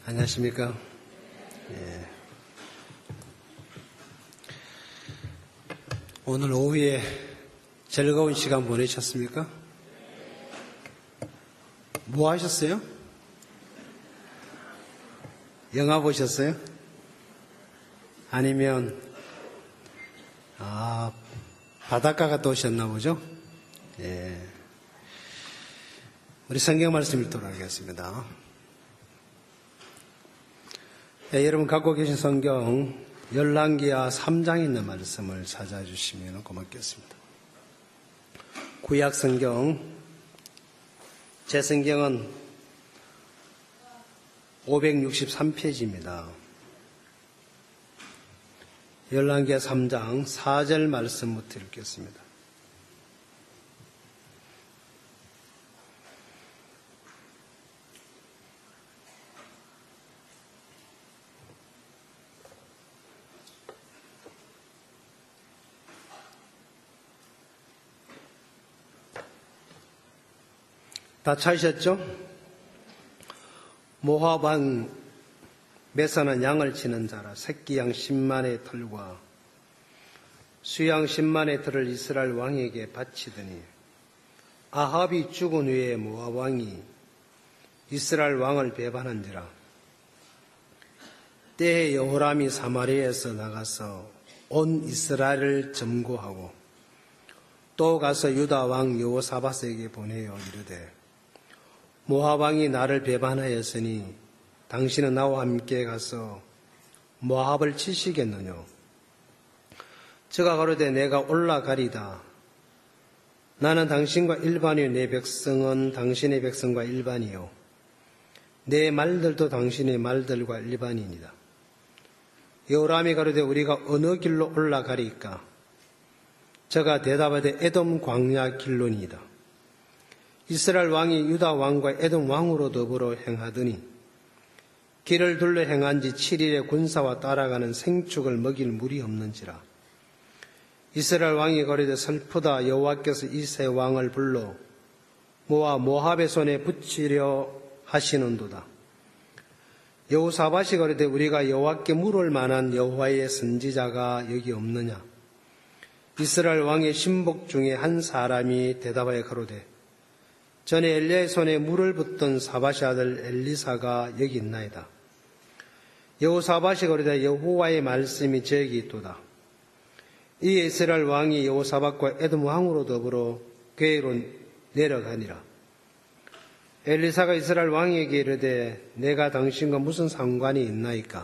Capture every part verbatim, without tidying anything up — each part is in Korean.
안녕하십니까? 예. 오늘 오후에 즐거운 시간 보내셨습니까? 뭐 하셨어요? 영화 보셨어요? 아니면 아 바닷가 갔다 오셨나 보죠? 예. 우리 성경 말씀 읽도록 하겠습니다. 예, 여러분 갖고 계신 성경 열왕기하 삼 장에 있는 말씀을 찾아주시면 고맙겠습니다. 구약 성경, 제 성경은 오백육십삼 페이지입니다. 열왕기하 삼 장 사 절 말씀부터 읽겠습니다. 다 찾으셨죠? 모압 왕 메사는 양을 치는 자라 새끼 양 십만의 털과 수양 십만의 털을 이스라엘 왕에게 바치더니 아합이 죽은 후에 모압 왕이 이스라엘 왕을 배반한지라. 때에 여호람이 사마리아에서 나가서 온 이스라엘을 점거하고 또 가서 유다 왕 여호사밧에게 보내어 이르되 모압 왕이 나를 배반하였으니 당신은 나와 함께 가서 모압을 치시겠느냐. 저가 가로되 내가 올라가리다. 나는 당신과 일반이요 내 백성은 당신의 백성과 일반이요 내 말들도 당신의 말들과 일반이니이다. 여호람이 가로되 우리가 어느 길로 올라가리까. 저가 대답하되 에돔 광야 길로니이다. 이스라엘 왕이 유다 왕과 에돔 왕으로 더불어 행하더니 길을 둘러 행한 지 칠 일의 군사와 따라가는 생축을 먹일 물이 없는지라. 이스라엘 왕이 가로되 슬프다. 여호와께서 이 세 왕을 불러 모아 모압의 손에 붙이려 하시는도다. 여호사밧이 가로되 우리가 여호와께 물을 만한 여호와의 선지자가 여기 없느냐. 이스라엘 왕의 신복 중에 한 사람이 대답하여 가로되 전에 엘리야의 손에 물을 붓던 사밧의 아들 엘리사가 여기 있나이다. 여호사밧이 가로되 여호와의 말씀이 저기 있도다. 이 이스라엘 왕이 여호사밧과 에돔 왕으로 더불어 궤로 내려가니라. 엘리사가 이스라엘 왕에게 이르되 내가 당신과 무슨 상관이 있나이까.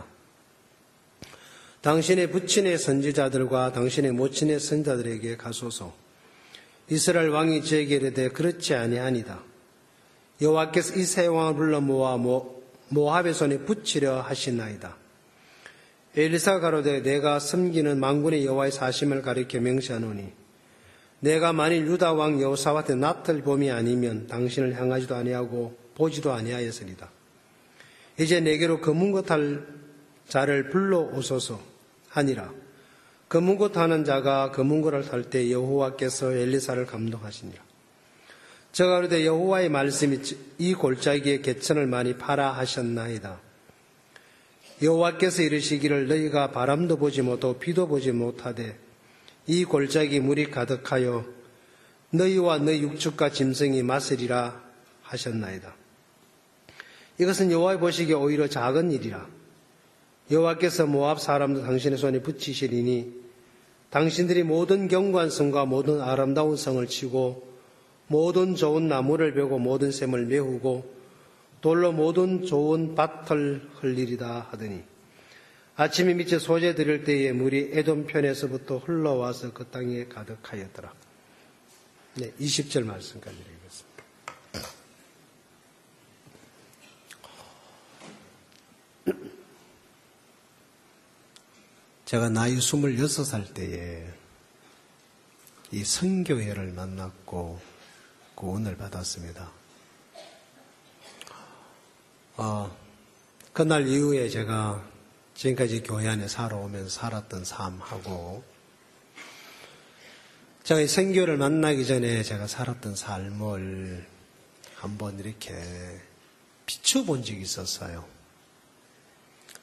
당신의 부친의 선지자들과 당신의 모친의 선지자들에게 가소서. 이스라엘 왕이 저에게 이르되 그렇지 아니하니다. 여호와께서 이 세 왕을 불러 모아 모압의 손에 붙이려 하시나이다. 엘리사가 가로되 내가 섬기는 만군의 여호와의 사심을 가리켜 명시하노니 내가 만일 유다 왕 여호사밧의 낯을 봄이 아니면 당신을 향하지도 아니하고 보지도 아니하였으리다. 이제 내게로 검은 것 할 자를 불러오소서 하니라. 검은 것 하는 자가 검은 것을 탈 때 여호와께서 엘리사를 감동하시니라. 저가 가로되 여호와의 말씀이 이 골짜기에 개천을 많이 파라 하셨나이다. 여호와께서 이르시기를 너희가 바람도 보지 못하고 비도 보지 못하되 이 골짜기 물이 가득하여 너희와 너희 육축과 짐승이 마시리라 하셨나이다. 이것은 여호와의 보시기에 오히려 작은 일이라. 여호와께서 모압 사람도 당신의 손에 붙이시리니 당신들이 모든 견고한 성과 모든 아름다운 성을 치고 모든 좋은 나무를 베고 모든 샘을 메우고 돌로 모든 좋은 밭을 흘리리다 하더니 아침에 밑에 소재 드릴 때에 물이 에돔 편에서부터 흘러와서 그 땅에 가득하였더라. 네, 이십 절 말씀까지 읽겠습니다. 제가 나이 스물여섯 살 때에 이 선교회를 만났고 구원을 받았습니다. 어, 그날 이후에 제가 지금까지 교회 안에 살아오면서 살았던 삶하고 제가 이 선교를 만나기 전에 제가 살았던 삶을 한번 이렇게 비춰본 적이 있었어요.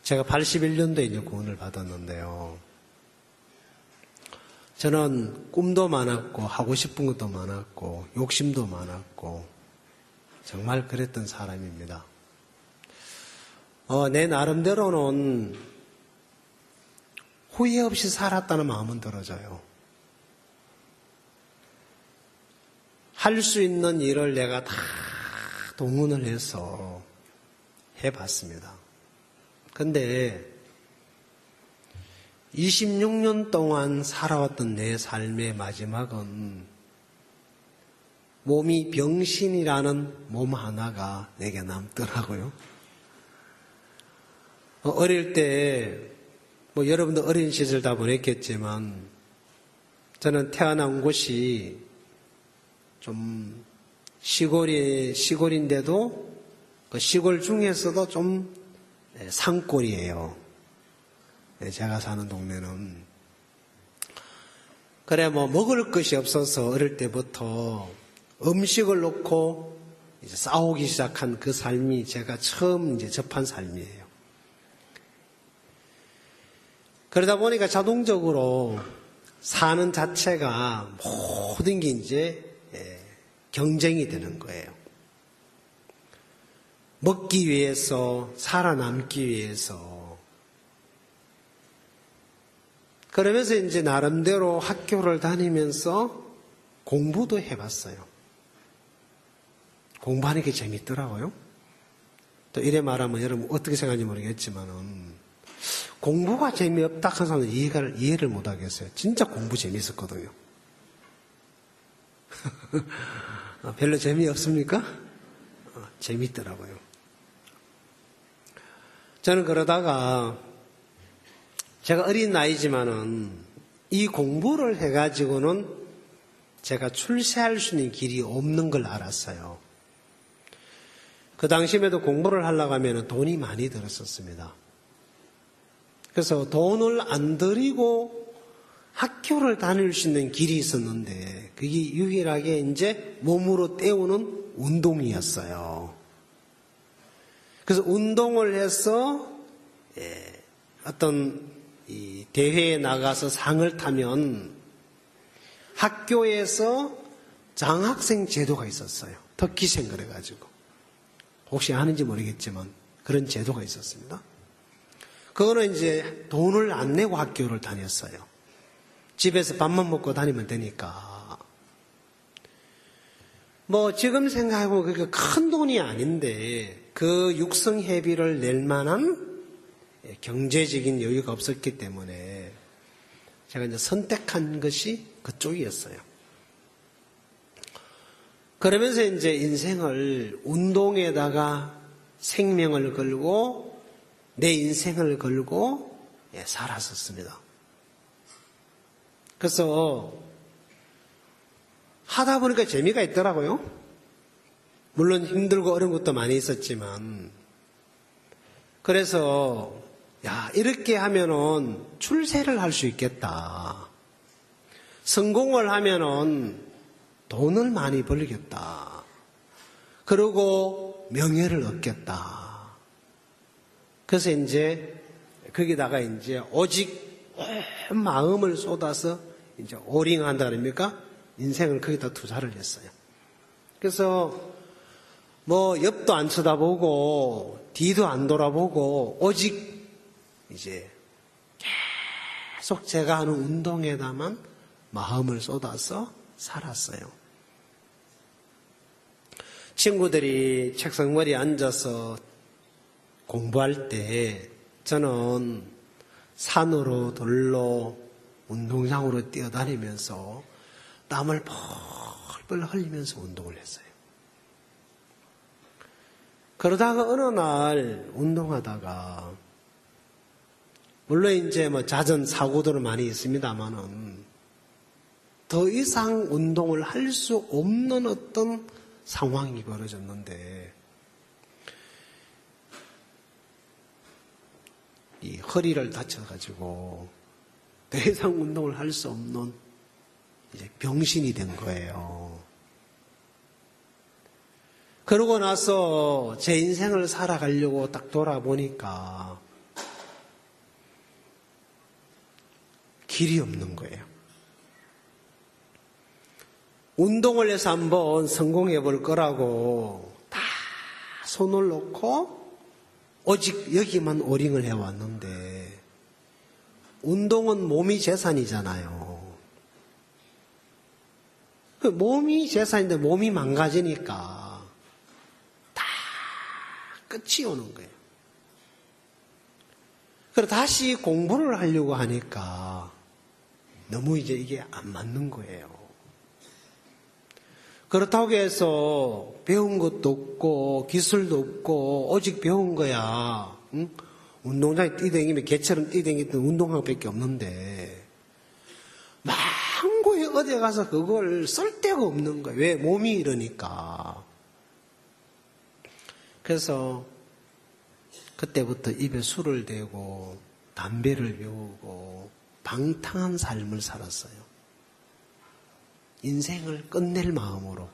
제가 팔십일 년도에 이제 구원을 받았는데요. 저는 꿈도 많았고 하고 싶은 것도 많았고 욕심도 많았고 정말 그랬던 사람입니다. 어, 내 나름대로는 후회 없이 살았다는 마음은 들어져요. 할 수 있는 일을 내가 다 동원을 해서 해봤습니다. 근데 이십육 년 동안 살아왔던 내 삶의 마지막은 몸이 병신이라는 몸 하나가 내게 남더라고요. 어릴 때, 뭐 여러분도 어린 시절 다 보냈겠지만, 저는 태어난 곳이 좀 시골이, 시골인데도 그 시골 중에서도 좀 산골이에요. 제가 사는 동네는. 그래, 뭐, 먹을 것이 없어서 어릴 때부터 음식을 놓고 이제 싸우기 시작한 그 삶이 제가 처음 이제 접한 삶이에요. 그러다 보니까 자동적으로 사는 자체가 모든 게 이제 경쟁이 되는 거예요. 먹기 위해서, 살아남기 위해서. 그러면서 이제 나름대로 학교를 다니면서 공부도 해봤어요. 공부하는 게 재밌더라고요. 또 이래 말하면 여러분 어떻게 생각하는지 모르겠지만은 공부가 재미없다 하는 사람은 이해를, 이해를 못 하겠어요. 진짜 공부 재밌었거든요. 별로 재미없습니까? 어, 재밌더라고요. 저는 그러다가 제가 어린 나이지만은 이 공부를 해가지고는 제가 출세할 수 있는 길이 없는 걸 알았어요. 그 당시에도 공부를 하려고 하면 돈이 많이 들었었습니다. 그래서 돈을 안 들이고 학교를 다닐 수 있는 길이 있었는데 그게 유일하게 이제 몸으로 때우는 운동이었어요. 그래서 운동을 해서 예, 어떤 이 대회에 나가서 상을 타면 학교에서 장학생 제도가 있었어요. 특기생 그래가지고 혹시 아는지 모르겠지만 그런 제도가 있었습니다. 그거는 이제 돈을 안 내고 학교를 다녔어요. 집에서 밥만 먹고 다니면 되니까. 뭐 지금 생각해보면 그게 큰 돈이 아닌데 그 육성회비를 낼 만한 경제적인 여유가 없었기 때문에 제가 이제 선택한 것이 그쪽이었어요. 그러면서 이제 인생을 운동에다가 생명을 걸고 내 인생을 걸고 예, 살았었습니다. 그래서 하다 보니까 재미가 있더라고요. 물론 힘들고 어려운 것도 많이 있었지만 그래서 야 이렇게 하면은 출세를 할 수 있겠다. 성공을 하면은 돈을 많이 벌겠다. 그리고 명예를 얻겠다. 그래서 이제 거기다가 이제 오직 온 마음을 쏟아서 이제 오링한다 그럽니까? 인생을 거기다 투자를 했어요. 그래서 뭐 옆도 안 쳐다보고 뒤도 안 돌아보고 오직 이제 계속 제가 하는 운동에다만 마음을 쏟아서 살았어요. 친구들이 책상머리에 앉아서 공부할 때 저는 산으로 돌로 운동장으로 뛰어다니면서 땀을 펄펄 흘리면서 운동을 했어요. 그러다가 어느 날 운동하다가 물론 이제 뭐 잦은 사고들은 많이 있습니다만은 더 이상 운동을 할 수 없는 어떤 상황이 벌어졌는데 이 허리를 다쳐가지고 더 이상 운동을 할 수 없는 이제 병신이 된 거예요. 그러고 나서 제 인생을 살아가려고 딱 돌아보니까 길이 없는 거예요. 운동을 해서 한번 성공해 볼 거라고 다 손을 놓고 오직 여기만 오링을 해왔는데, 운동은 몸이 재산이잖아요. 몸이 재산인데 몸이 망가지니까 다 끝이 오는 거예요. 그래서 다시 공부를 하려고 하니까 너무 이제 이게 안 맞는 거예요. 그렇다고 해서 배운 것도 없고 기술도 없고 오직 배운 거야. 응? 운동장에 뛰댕기면 개처럼 뛰댕기던 운동화밖에 없는데 망고에 어디 가서 그걸 쓸 데가 없는 거예요. 왜? 몸이 이러니까. 그래서 그때부터 입에 술을 대고 담배를 피우고 방탕한 삶을 살았어요. 인생을 끝낼 마음으로.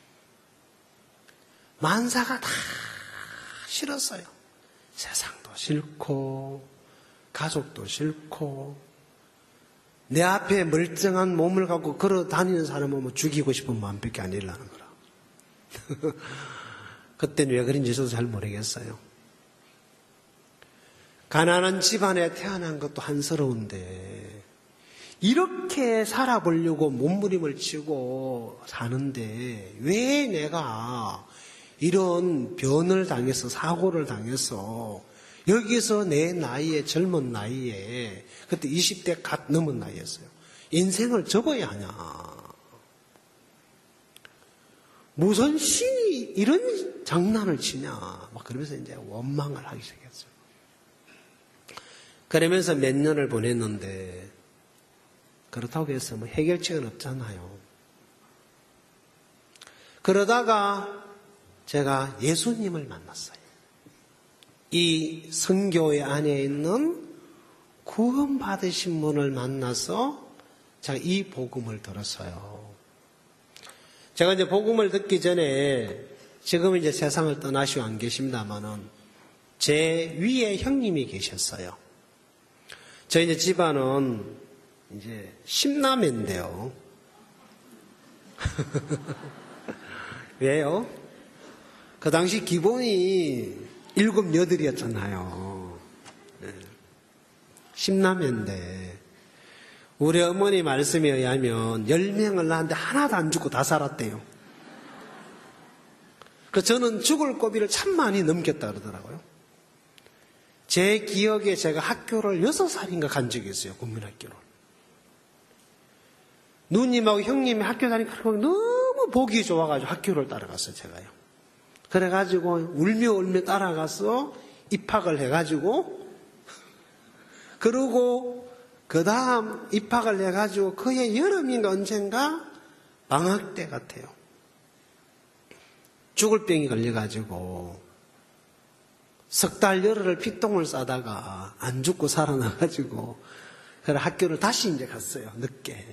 만사가 다 싫었어요. 세상도 싫고 가족도 싫고 내 앞에 멀쩡한 몸을 갖고 걸어 다니는 사람은 뭐 죽이고 싶은 마음밖에 안 일어나는 거라. 그때는 왜 그런지 저도 잘 모르겠어요. 가난한 집안에 태어난 것도 한스러운데 이렇게 살아보려고 몸부림을 치고 사는데 왜 내가 이런 변을 당해서 사고를 당해서 여기서 내 나이에 젊은 나이에 그때 이십 대 갓 넘은 나이였어요. 인생을 접어야 하냐. 무슨 신이 이런 장난을 치냐. 막 그러면서 이제 원망을 하기 시작했어요. 그러면서 몇 년을 보냈는데 그렇다고 해서 뭐 해결책은 없잖아요. 그러다가 제가 예수님을 만났어요. 이 선교회 안에 있는 구원받으신 분을 만나서 제가 이 복음을 들었어요. 제가 이제 복음을 듣기 전에 지금 이제 세상을 떠나시고 안 계십니다만은 제 위에 형님이 계셨어요. 저희 이제 집안은 이제 십남인데요. 왜요? 그 당시 기본이 일곱, 여덟이었잖아요. 네. 십남인데 우리 어머니 말씀에 의하면 열 명을 낳았는데 하나도 안 죽고 다 살았대요. 그 저는 죽을 고비를 참 많이 넘겼다 그러더라고요. 제 기억에 제가 학교를 여섯 살인가 간 적이 있어요. 국민학교를. 누님하고 형님이 학교 다니니까 너무 보기 좋아가지고 학교를 따라갔어요. 제가요. 그래가지고 울며 울며 따라가서 입학을 해가지고 그러고 그 다음 입학을 해가지고 그해 여름인가 언젠가 방학 때 같아요. 죽을 병이 걸려가지고 석 달 열흘을 피똥을 싸다가 안 죽고 살아나가지고 그래 학교를 다시 이제 갔어요. 늦게.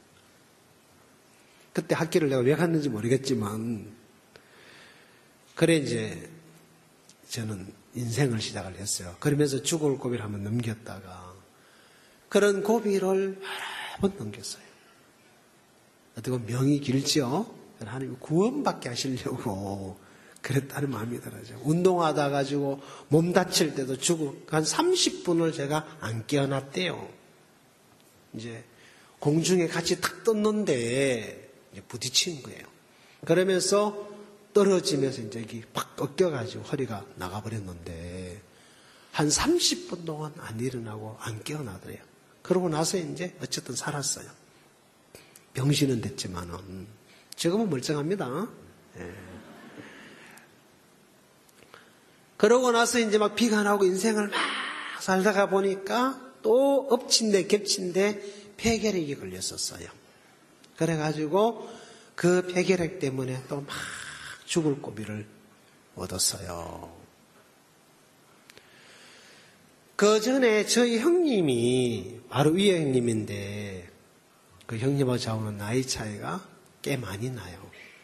그때 학교를 내가 왜 갔는지 모르겠지만 그래 이제 저는 인생을 시작을 했어요. 그러면서 죽을 고비를 한번 넘겼다가 그런 고비를 여러 번 넘겼어요. 어떻게 보면 명이 길죠. 하나님 구원받게 하시려고 그랬다는 마음이 들어요. 운동하다 가지고 몸 다칠 때도 죽고 한 삼십 분을 제가 안 깨어났대요. 이제 공중에 같이 탁 떴는데 이제 부딪힌 거예요. 그러면서 떨어지면서 이제 여기 팍 꺾여가지고 허리가 나가버렸는데 한 삼십 분 동안 안 일어나고 안 깨어나더래요. 그러고 나서 이제 어쨌든 살았어요. 병신은 됐지만은 지금은 멀쩡합니다. 예. 그러고 나서 이제 막 비가 나고 인생을 막 살다가 보니까 또 엎친 데 겹친 데 폐결핵이 걸렸었어요. 그래가지고 그 폐결핵 때문에 또 막 죽을 고비를 얻었어요. 그 전에 저희 형님이 바로 위에 형님인데 그 형님하고 저하고는 나이 차이가 꽤 많이 나요.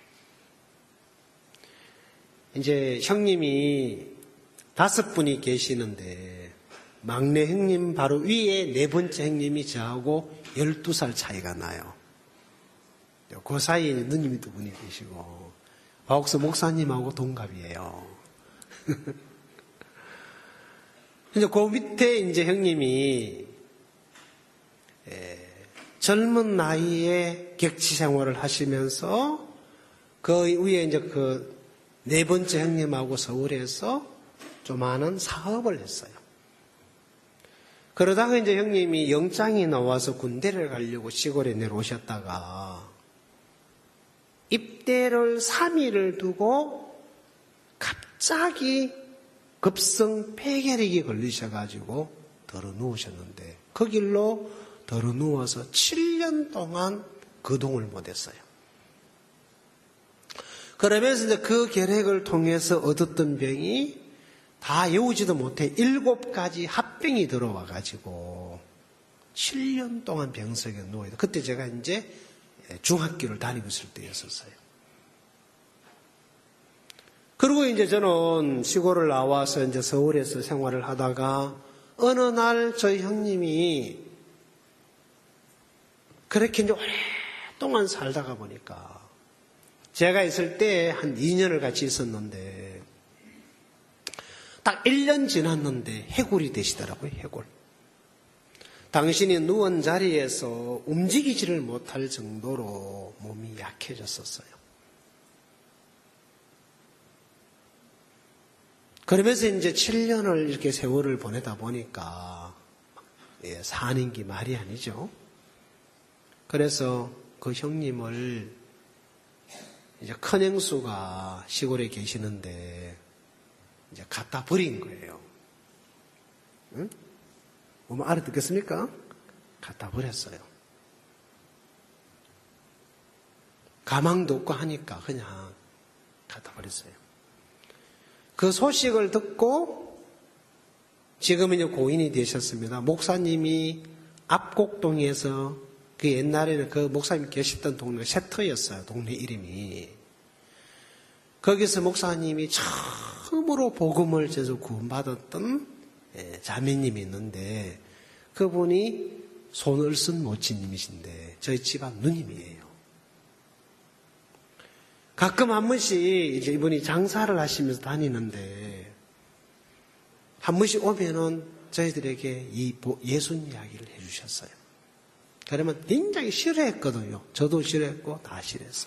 이제 형님이 다섯 분이 계시는데 막내 형님 바로 위에 네 번째 형님이 저하고 열두 살 차이가 나요. 그 사이에 누님이 두 분이 계시고, 박옥수 목사님하고 동갑이에요. 이제 그 밑에 이제 형님이, 에, 젊은 나이에 객치 생활을 하시면서, 그 위에 이제 그 네 번째 형님하고 서울에서 조그마한 사업을 했어요. 그러다가 이제 형님이 영장이 나와서 군대를 가려고 시골에 내려오셨다가 입대를 삼 일을 두고 갑자기 급성 폐결핵이 걸리셔가지고 덜어 누우셨는데 그 길로 덜어 누워서 칠 년 동안 거동을 못했어요. 그러면서 이제 그 결핵을 통해서 얻었던 병이 다 외우지도 못해 일곱 가지 합병이 들어와가지고 칠 년 동안 병석에 누워있다. 그때 제가 이제 중학교를 다니고 있을 때였었어요. 그리고 이제 저는 시골을 나와서 이제 서울에서 생활을 하다가 어느 날 저희 형님이 그렇게 이제 오랫동안 살다가 보니까 제가 있을 때 한 이 년을 같이 있었는데 딱 일 년 지났는데 해골이 되시더라고요. 해골. 당신이 누운 자리에서 움직이지를 못할 정도로 몸이 약해졌었어요. 그러면서 이제 칠 년을 이렇게 세월을 보내다 보니까 예, 사는 게 말이 아니죠. 그래서 그 형님을 이제 큰 형수가 시골에 계시는데 이제 갖다 버린 거예요. 응? 뭐 알아듣겠습니까? 갖다 버렸어요. 가망도 없고 하니까 그냥 갖다 버렸어요. 그 소식을 듣고 지금은 이제 고인이 되셨습니다. 목사님이 압곡동에서 그 옛날에는 그 목사님 계셨던 동네가 세터였어요. 동네 이름이. 거기서 목사님이 처음으로 복음을 전해서 구원받았던 자매님이 있는데 그분이 손을 쓴 모친님이신데 저희 집안 누님이에요. 가끔 한 번씩 이제 이분이 장사를 하시면서 다니는데 한 번씩 오면은 저희들에게 이 예수님 이야기를 해주셨어요. 그러면 굉장히 싫어했거든요. 저도 싫어했고 다 싫어했어요.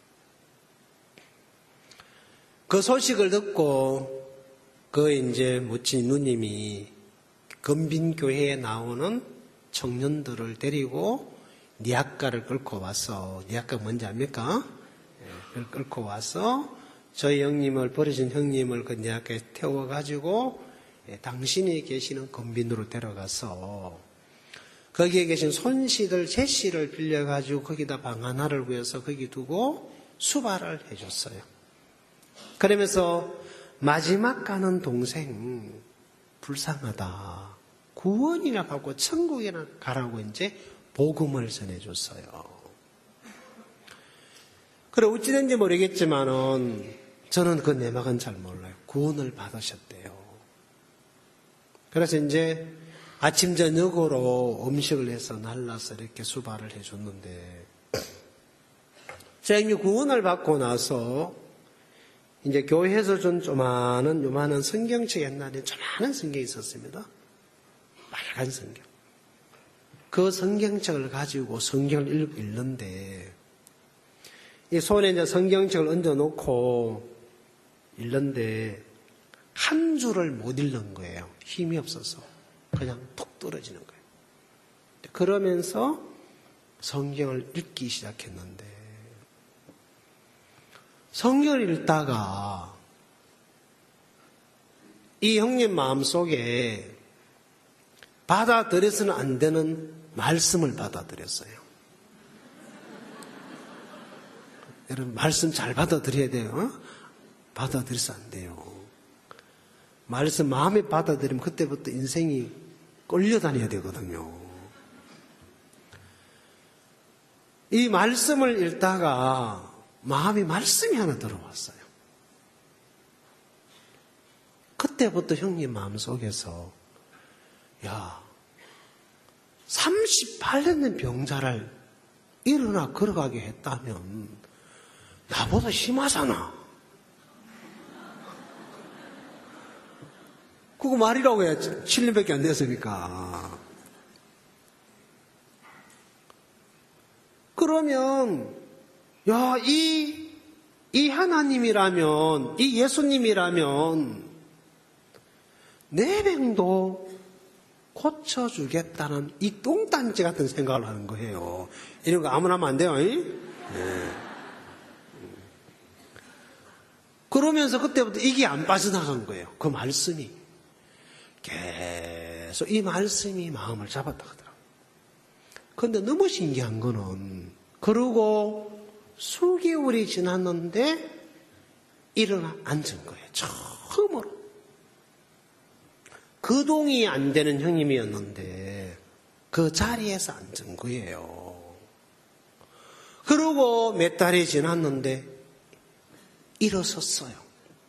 그 소식을 듣고 그 이제 모친 누님이 건빈교회에 나오는 청년들을 데리고 니학가를 끌고 와서, 니학가 뭔지 압니까? 그걸 끌고 와서 저희 형님을, 버려진 형님을 그 니학가에 태워가지고 당신이 계시는 건빈으로 데려가서 거기에 계신 손씨들, 제씨를 빌려가지고 거기다 방 하나를 구해서 거기 두고 수발을 해줬어요. 그러면서 마지막 가는 동생 불쌍하다. 구원이나 받고 천국이나 가라고 이제 복음을 전해줬어요. 그래 어찌된지 모르겠지만은 저는 그 내막은 잘 몰라요. 구원을 받으셨대요. 그래서 이제 아침 저녁으로 음식을 해서 날라서 이렇게 수발을 해줬는데 제가 구원을 받고 나서 이제 교회에서 준 조만한 요만한 성경책, 옛날에 조만한 성경이 있었습니다. 빨간 성경. 그 성경책을 가지고 성경을 읽는데 이 손에 이제 성경책을 얹어놓고 읽는데 한 줄을 못 읽는 거예요. 힘이 없어서 그냥 푹 떨어지는 거예요. 그러면서 성경을 읽기 시작했는데 성경을 읽다가 이 형님 마음속에 받아들여서는 안 되는 말씀을 받아들였어요. 여러분 말씀 잘 받아들여야 돼요. 어? 받아들여서 안 돼요. 말씀 마음에 받아들이면 그때부터 인생이 끌려다녀야 되거든요. 이 말씀을 읽다가 마음이 말씀이 하나 들어왔어요. 그때부터 형님 마음속에서 야, 삼십팔 년 된 병자를 일어나 걸어가게 했다면 나보다 심하잖아. 그거 말이라고 해. 칠 년밖에 안 됐으니까. 그러면 야, 이, 이 하나님이라면, 이 예수님이라면 내 병도 고쳐주겠다는 이 똥단지 같은 생각을 하는 거예요. 이런 거 아무나 하면 안 돼요. 네. 그러면서 그때부터 이게 안 빠져나간 거예요. 그 말씀이. 계속 이 말씀이 마음을 잡았다 하더라고요. 그런데 너무 신기한 거는 그러고 수개월이 지났는데 일어나 앉은 거예요. 처음으로. 거동이 안 되는 형님이었는데 그 자리에서 앉은 거예요. 그러고 몇 달이 지났는데 일어섰어요.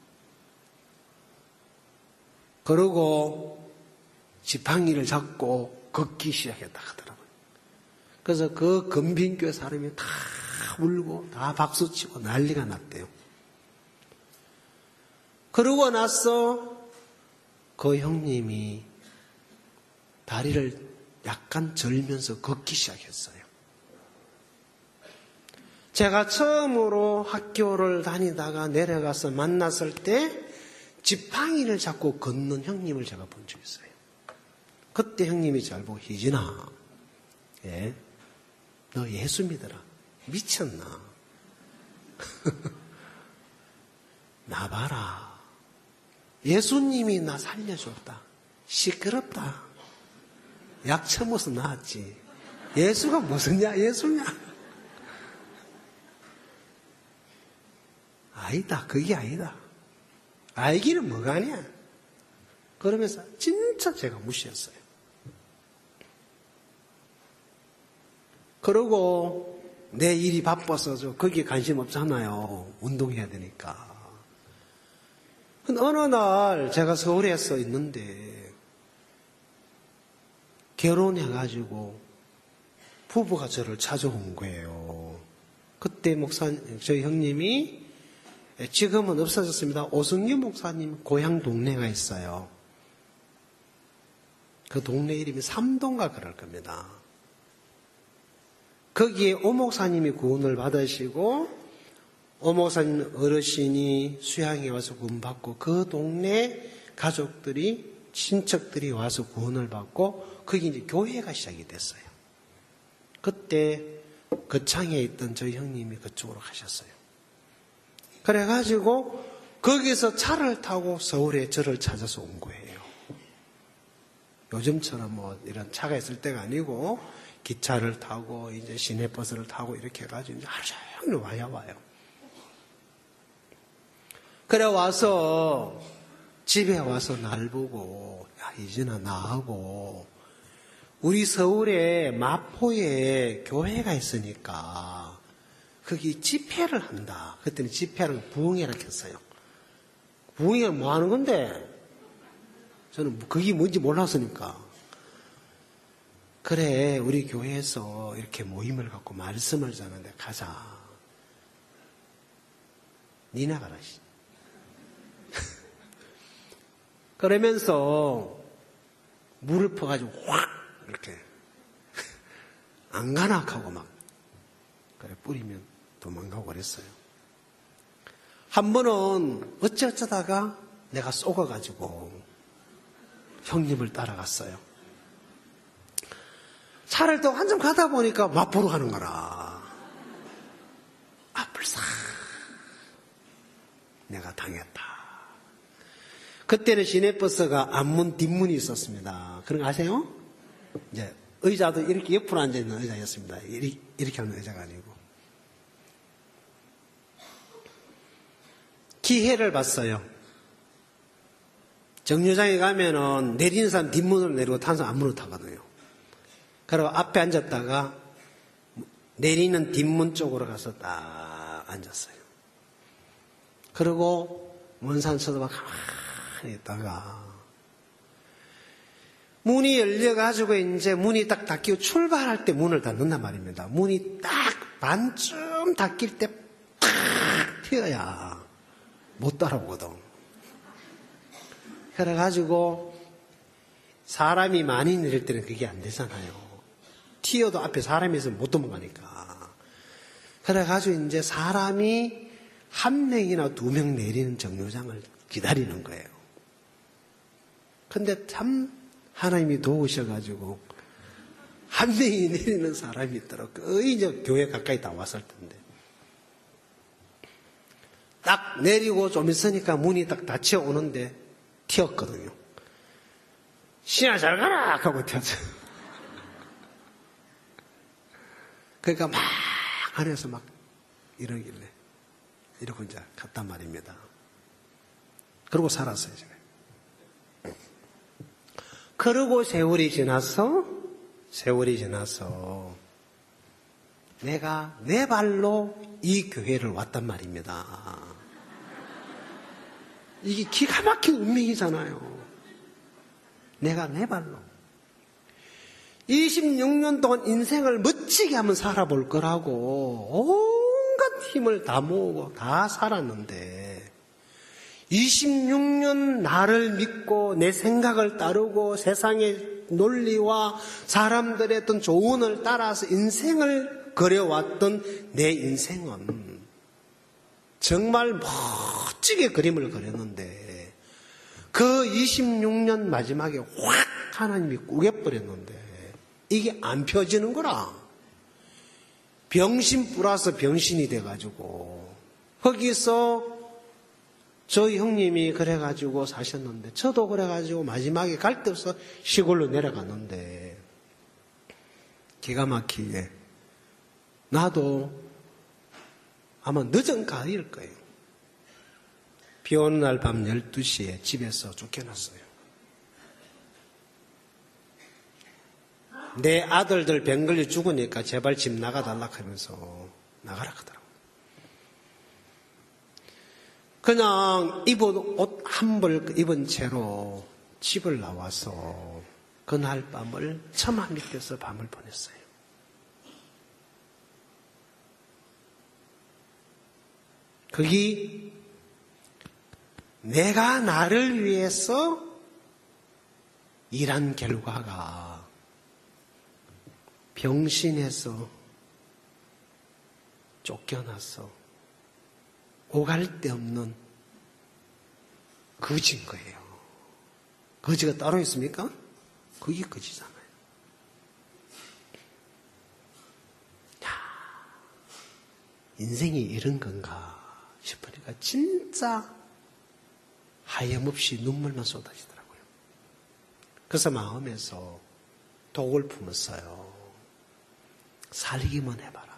그러고 지팡이를 잡고 걷기 시작했다 하더라고요. 그래서 그 금빈교회 사람이 다 울고 다 박수치고 난리가 났대요. 그러고 나서 그 형님이 다리를 약간 절면서 걷기 시작했어요. 제가 처음으로 학교를 다니다가 내려가서 만났을 때 지팡이를 잡고 걷는 형님을 제가 본 적이 있어요. 그때 형님이 잘 보고, 희진아, 예? 너 예수 믿어라. 미쳤나? 나 봐라. 예수님이 나 살려줬다. 시끄럽다. 약 처먹어서 나았지. 예수가 무슨냐? 예수냐? 아니다. 그게 아니다. 알기는 뭐가 아니야. 그러면서 진짜 제가 무시했어요. 그러고 내 일이 바빠서 저 거기에 관심 없잖아요. 운동해야 되니까. 근데 어느 날 제가 서울에서 있는데 결혼해가지고 부부가 저를 찾아온 거예요. 그때 목사, 저희 형님이 지금은 없어졌습니다. 오승규 목사님 고향 동네가 있어요. 그 동네 이름이 삼동가 그럴 겁니다. 거기에 오 목사님이 구원을 받으시고 오 목사님 어르신이 수양에 와서 구원받고 그 동네 가족들이 친척들이 와서 구원을 받고 거기 이제 교회가 시작이 됐어요. 그때 거창에 있던 저희 형님이 그쪽으로 가셨어요. 그래가지고 거기서 차를 타고 서울에 저를 찾아서 온 거예요. 요즘처럼 뭐 이런 차가 있을 때가 아니고 기차를 타고 이제 시내버스를 타고 이렇게 해가지고 이제 하루 종일 와야 와요. 그래 와서 집에 와서 날 보고, 야, 이진아, 나하고 우리 서울에 마포에 교회가 있으니까 거기 집회를 한다. 그랬더니 집회는 부흥회라 했어요. 부흥회는 뭐 하는 건데? 저는 그게 뭔지 몰랐으니까. 그래, 우리 교회에서 이렇게 모임을 갖고 말씀을 전하는데 가자. 니나 가라. 그러면서 물을 퍼가지고 확 이렇게 안 가나 하고 막 그래 뿌리면 도망가고 그랬어요. 한 번은 어쩌다가 내가 쏘가가지고 형님을 따라갔어요. 차를 또 한참 가다 보니까 마포로 가는 거라. 앞을 싹 내가 당했다. 그때는 시내버스가 앞문 뒷문이 있었습니다. 그런 거 아세요? 이제 의자도 이렇게 옆으로 앉아있는 의자였습니다. 이렇게, 이렇게 하는 의자가 아니고. 기회를 봤어요. 정류장에 가면은 내리는 사람 뒷문으로 내리고 타는 사람 앞문으로 타거든요. 그리고 앞에 앉았다가 내리는 뒷문 쪽으로 가서 딱 앉았어요. 그리고 먼 산 쳐다봐 가만히 있다가 문이 열려가지고 이제 문이 딱 닫히고 출발할 때 문을 닫는단 말입니다. 문이 딱 반쯤 닫힐 때 팍 튀어야 못 따라오거든. 그래가지고 사람이 많이 내릴 때는 그게 안 되잖아요. 튀어도 앞에 사람이 있으면 못 도망가니까. 그래가지고 이제 사람이 한 명이나 두 명 내리는 정류장을 기다리는 거예요. 근데 참 하나님이 도우셔가지고 한 명이 내리는 사람이 있더라고요. 거의 이제 교회 가까이 다 왔을 텐데. 딱 내리고 좀 있으니까 문이 딱 닫혀 오는데 튀었거든요. 신아 잘 가라! 하고 튀었어요. 그러니까 막 안에서 막 이러길래 이러고 이제 갔단 말입니다. 그러고 살았어요, 제가. 그러고 세월이 지나서 세월이 지나서 내가 내 발로 이 교회를 왔단 말입니다. 이게 기가 막힌 운명이잖아요. 내가 내 발로 이십육 년 동안 인생을 멋지게 한번 살아볼 거라고 온갖 힘을 다 모으고 다 살았는데 이십육 년 나를 믿고 내 생각을 따르고 세상의 논리와 사람들의 어떤 조언을 따라서 인생을 그려왔던 내 인생은 정말 멋지게 그림을 그렸는데 그 이십육 년 마지막에 확 하나님이 꾸겨버렸는데 이게 안 펴지는 거라. 병신 플러스 병신이 돼가지고 거기서 저희 형님이 그래가지고 사셨는데 저도 그래가지고 마지막에 갈 데 없어 시골로 내려갔는데 기가 막히게 나도 아마 늦은 가을일 거예요. 비 오는 날 밤 열두 시에 집에서 쫓겨났어요. 내 아들들 병 걸려 죽으니까 제발 집 나가달라 하면서 나가라 하더라고요. 그냥 입은 옷 한 벌 입은 채로 집을 나와서 그날 밤을 처마 밑에서 밤을 보냈어요. 거기 내가 나를 위해서 일한 결과가 병신에서 쫓겨나서 오갈 데 없는 거지인 거예요. 거지가 따로 있습니까? 그게 거지잖아요. 야, 인생이 이런 건가 싶으니까 진짜 하염없이 눈물만 쏟아지더라고요. 그래서 마음에서 독을 품었어요. 살기만 해봐라.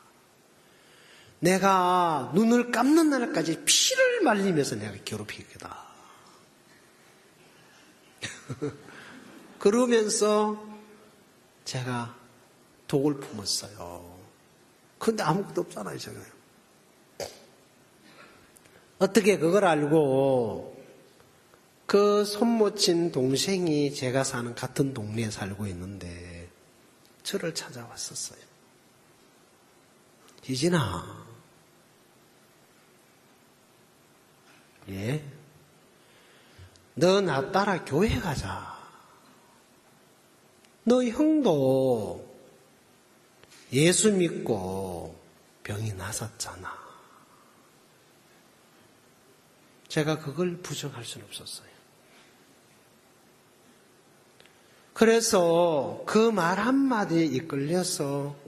내가 눈을 감는 날까지 피를 말리면서 내가 괴롭히겠다. 그러면서 제가 독을 품었어요. 근데 아무것도 없잖아요, 제가. 어떻게 그걸 알고 그 손모친 동생이 제가 사는 같은 동네에 살고 있는데 저를 찾아왔었어요. 희진아, 예, 너 나 따라 교회 가자. 너 형도 예수 믿고 병이 나섰잖아. 제가 그걸 부정할 수는 없었어요. 그래서 그 말 한마디에 이끌려서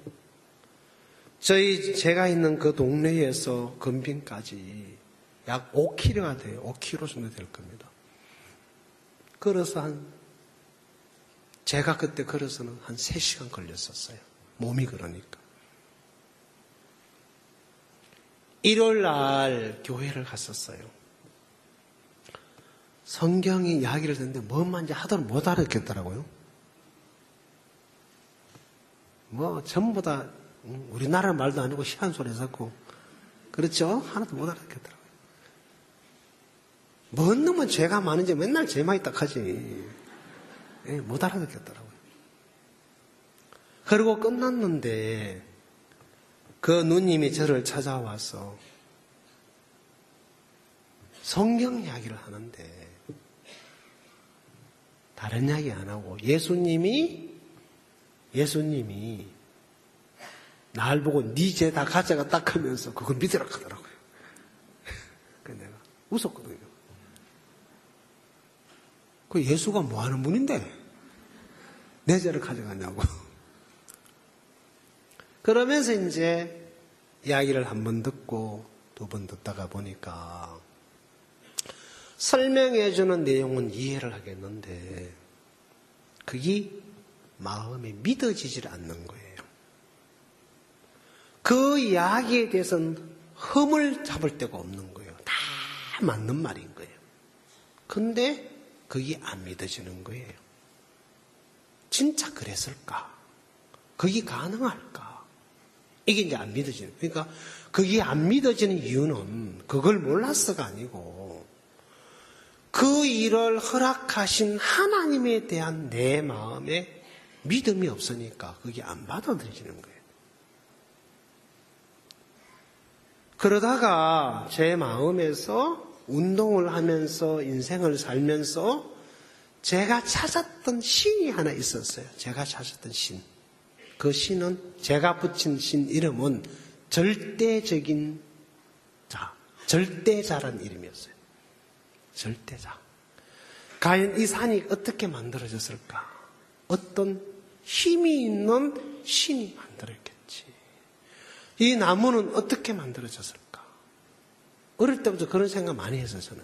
저희 제가 있는 그 동네에서 건빈까지 약 오 킬로미터가 돼요. 오 킬로미터 정도 될 겁니다. 걸어서 한 제가 그때 걸어서는 한 세 시간 걸렸었어요. 몸이 그러니까. 일요일 날 교회를 갔었어요. 성경이 이야기를 듣는데 뭔만지 하도록 못 알아듣겠더라고요. 뭐 전부 다 우리나라 말도 아니고 희한 소리 했었고 그렇죠? 하나도 못 알아듣겠더라고요. 뭔 놈은 죄가 많은지 맨날 죄만 있다 하지. 예, 못 알아듣겠더라고요. 그리고 끝났는데 그 누님이 저를 찾아와서 성경 이야기를 하는데 다른 이야기 안 하고 예수님이 예수님이 날 보고 네 죄 다 가져가 딱 하면서 그걸 믿으라 하더라고요. 그래서 내가 웃었거든요. 그 예수가 뭐 하는 분인데 내 죄를 가져가냐고. 그러면서 이제 이야기를 한 번 듣고 두 번 듣다가 보니까 설명해 주는 내용은 이해를 하겠는데 그게 마음에 믿어지질 않는 거예요. 그 이야기에 대해서는 흠을 잡을 데가 없는 거예요. 다 맞는 말인 거예요. 근데 그게 안 믿어지는 거예요. 진짜 그랬을까? 그게 가능할까? 이게 이제 안 믿어지는 거예요. 그러니까 그게 안 믿어지는 이유는 그걸 몰라서가 아니고 그 일을 허락하신 하나님에 대한 내 마음에 믿음이 없으니까 그게 안 받아들여지는 거예요. 그러다가 제 마음에서 운동을 하면서 인생을 살면서 제가 찾았던 신이 하나 있었어요. 제가 찾았던 신. 그 신은 제가 붙인 신 이름은 절대적인 자, 절대자라는 이름이었어요. 절대자. 과연 이 산이 어떻게 만들어졌을까? 어떤 힘이 있는 신이 만들었겠지. 이 나무는 어떻게 만들어졌을까? 어릴 때부터 그런 생각 많이 했어요, 저는.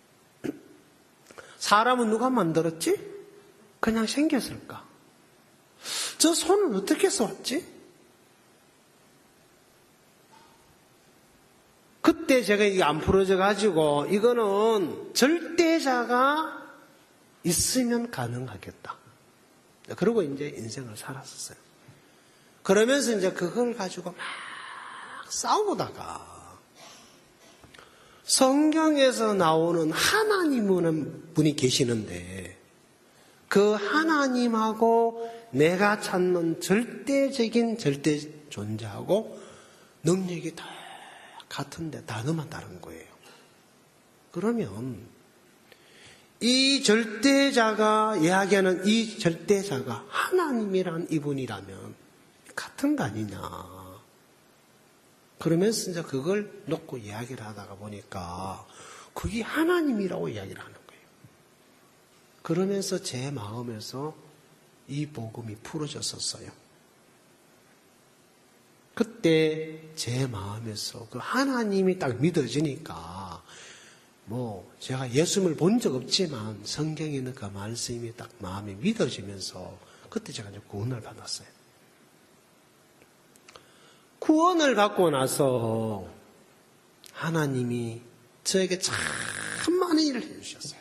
사람은 누가 만들었지? 그냥 생겼을까? 저 손은 어떻게 썼지? 그때 제가 이게 안 풀어져 가지고 이거는 절대자가 있으면 가능하겠다. 그러고 이제 인생을 살았었어요. 그러면서 이제 그걸 가지고 막 싸우다가 성경에서 나오는 하나님이라는 분이 계시는데 그 하나님하고 내가 찾는 절대적인 절대 존재하고 능력이 다 같은데 단어만 다른 거예요. 그러면 이 절대자가 이야기하는 이 절대자가 하나님이란 이분이라면 같은 거 아니냐. 그러면서 이제 그걸 놓고 이야기를 하다가 보니까 그게 하나님이라고 이야기를 하는 거예요. 그러면서 제 마음에서 이 복음이 풀어졌었어요. 그때 제 마음에서 그 하나님이 딱 믿어지니까 뭐 제가 예수님을 본 적 없지만 성경에 있는 그 말씀이 딱 마음에 믿어지면서 그때 제가 이제 구원을 받았어요. 구원을 받고 나서 하나님이 저에게 참 많은 일을 해주셨어요.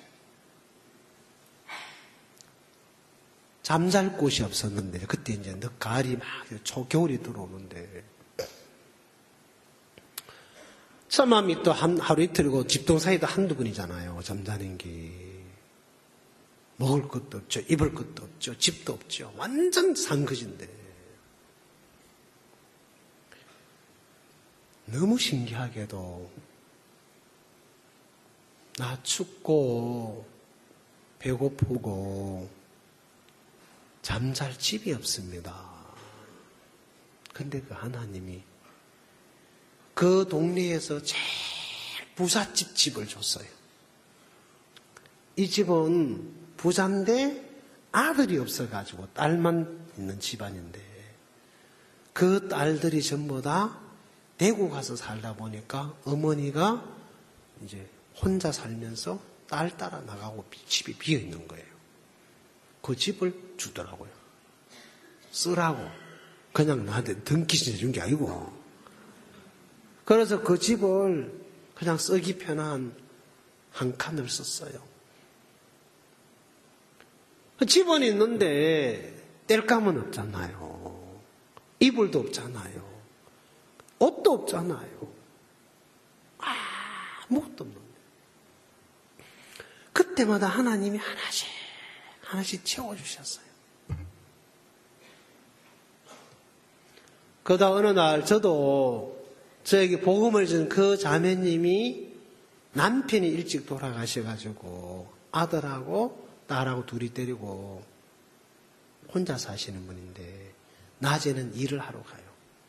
잠잘 곳이 없었는데 그때 이제 늦가을이 막 초겨울이 들어오는데 처맘이 또 한, 하루 이틀이고 집동사이도 한두 번이잖아요. 잠자는 게. 먹을 것도 없죠. 입을 것도 없죠. 집도 없죠. 완전 산것인데 너무 신기하게도 나 춥고 배고프고 잠잘 집이 없습니다. 근데 그 하나님이 그 동네에서 제일 부잣집 집을 줬어요. 이 집은 부자인데 아들이 없어가지고 딸만 있는 집안인데 그 딸들이 전부 다 대구 가서 살다 보니까 어머니가 이제 혼자 살면서 딸 따라 나가고 집이 비어 있는 거예요. 그 집을 주더라고요. 쓰라고. 그냥 나한테 등기신 준 게 아니고. 그래서 그 집을 그냥 쓰기 편한 한 칸을 썼어요. 집은 있는데 뗄감은 없잖아요. 이불도 없잖아요. 옷도 없잖아요. 아무것도 없는데. 그때마다 하나님이 하나씩 하나씩 채워주셨어요. 그러다 어느 날 저도 저에게 복음을 준 그 자매님이 남편이 일찍 돌아가셔가지고 아들하고 딸하고 둘이 데리고 혼자 사시는 분인데 낮에는 일을 하러 가요.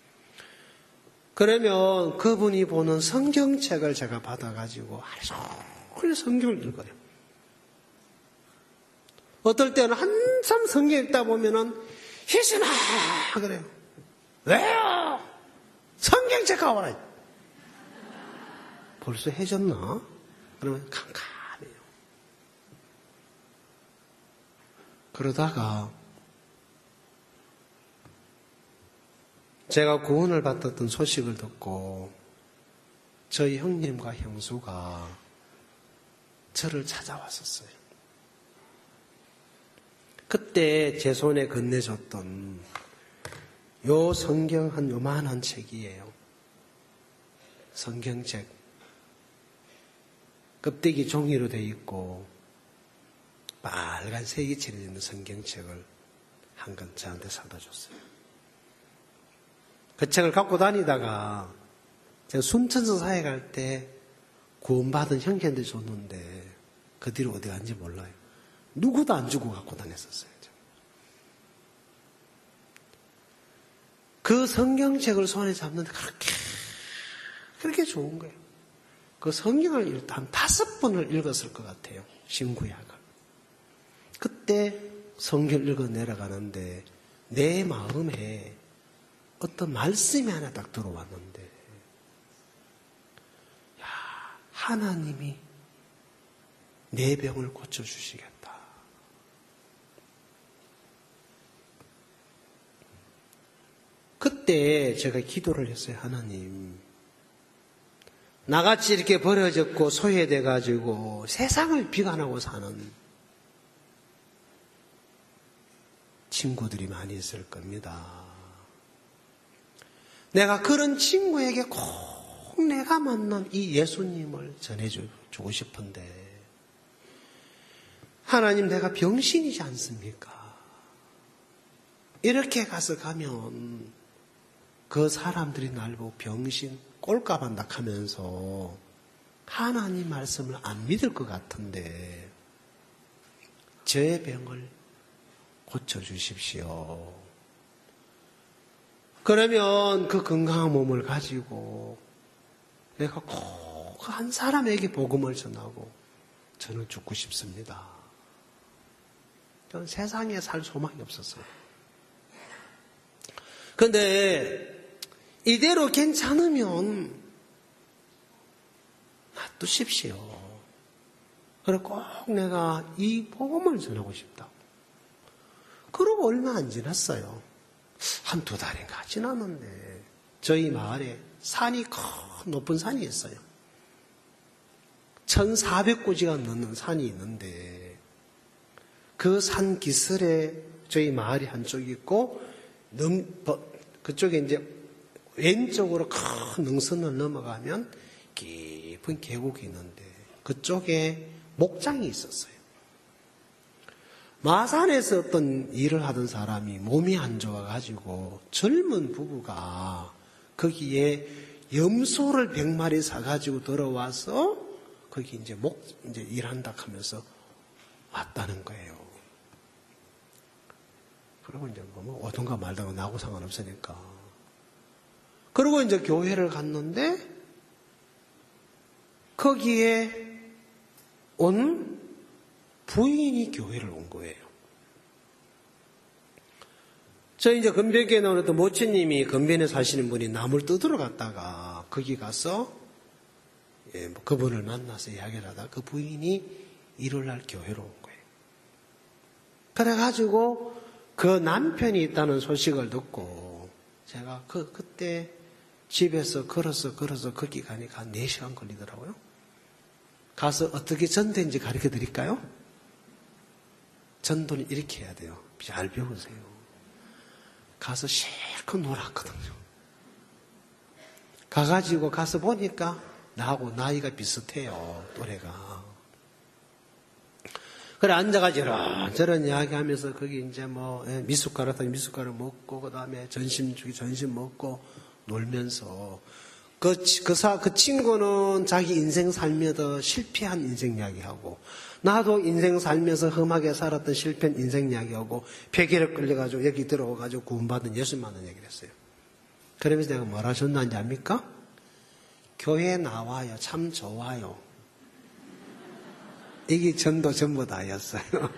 그러면 그분이 보는 성경책을 제가 받아가지고 하루 종일 성경을 읽어요. 어떨 때는 한참 성경 읽다 보면은 희순아 그래요. 왜요? 성경책 가봐라. 벌써 해졌나? 그러면 캄캄해요. 그러다가 제가 구원을 받았던 소식을 듣고 저희 형님과 형수가 저를 찾아왔었어요. 그때 제 손에 건네줬던 요 성경 한 요만한 책이에요. 성경책. 껍데기 종이로 되어 있고 빨간 색이 칠해져 있는 성경책을 한 권 저한테 사다 줬어요. 그 책을 갖고 다니다가 제가 순천서 사회 갈 때 구원받은 형제한테 줬는데 그 뒤로 어디 간지 몰라요. 누구도 안 주고 갖고 다녔었어요. 그 성경책을 손에 잡는데 그렇게 그렇게 좋은 거예요. 그 성경을 일단 다섯 번을 읽었을 것 같아요. 신구약을. 그때 성경을 읽어 내려가는데 내 마음에 어떤 말씀이 하나 딱 들어왔는데 야, 하나님이 내 병을 고쳐주시겠다. 그때 제가 기도를 했어요. 하나님, 나같이 이렇게 버려졌고 소외돼가지고 세상을 비관하고 사는 친구들이 많이 있을 겁니다. 내가 그런 친구에게 꼭 내가 만난 이 예수님을 전해주고 싶은데 하나님, 내가 병신이지 않습니까? 이렇게 가서 가면 그 사람들이 날 보고 병신, 꼴까반다 하면서 하나님 말씀을 안 믿을 것 같은데 저의 병을 고쳐주십시오. 그러면 그 건강한 몸을 가지고 내가 꼭 한 사람에게 복음을 전하고 저는 죽고 싶습니다. 저는 세상에 살 소망이 없었어요. 그런데 이대로 괜찮으면 놔두십시오. 그래 꼭 내가 이 복음을 전하고 싶다. 그러고 얼마 안 지났어요. 한두 달인가 지났는데 저희 마을에 산이 큰 높은 산이 있어요. 천사백 고지가 넘는 산이 있는데 그 산 기슭에 저희 마을이 한쪽이 있고 넘, 그쪽에 이제 왼쪽으로 큰 능선을 넘어가면 깊은 계곡이 있는데 그쪽에 목장이 있었어요. 마산에서 어떤 일을 하던 사람이 몸이 안 좋아가지고 젊은 부부가 거기에 염소를 백 마리 사가지고 들어와서 거기 이제 목, 이제 일한다 하면서 왔다는 거예요. 그리고 이제 뭐 오던가 말던가 나하고 상관없으니까. 그리고 이제 교회를 갔는데 거기에 온 부인이 교회를 온 거예요. 저희 이제 건변교에 나온 어떤 모친님이 건변에 사시는 분이 나무를 뜯으러 갔다가 거기 가서 예, 뭐 그분을 만나서 이야기를 하다가 그 부인이 일요일날 교회로 온 거예요. 그래가지고 그 남편이 있다는 소식을 듣고 제가 그, 그때 집에서 걸어서 걸어서 거기 가니까 한 네 시간 걸리더라고요. 가서 어떻게 전도인지 가르쳐 드릴까요? 전도는 이렇게 해야 돼요. 잘 배우세요. 가서 실컷 놀았거든요. 가가지고 가서 보니까 나하고 나이가 비슷해요. 또래가. 그래, 앉아가지고 저런 이야기하면서 거기 이제 뭐, 미숫가루, 미숫가루 먹고, 그 다음에 전심 주기 전심 먹고, 놀면서, 그, 그 사, 그 친구는 자기 인생 살면서 실패한 인생 이야기하고, 나도 인생 살면서 험하게 살았던 실패한 인생 이야기하고, 폐기를 끌려가지고 여기 들어와가지고 구원받은 예수님만 원 얘기를 했어요. 그러면서 내가 뭐라 하셨는지 압니까? 교회 나와요. 참 좋아요. 이게 전도 전부 다였어요.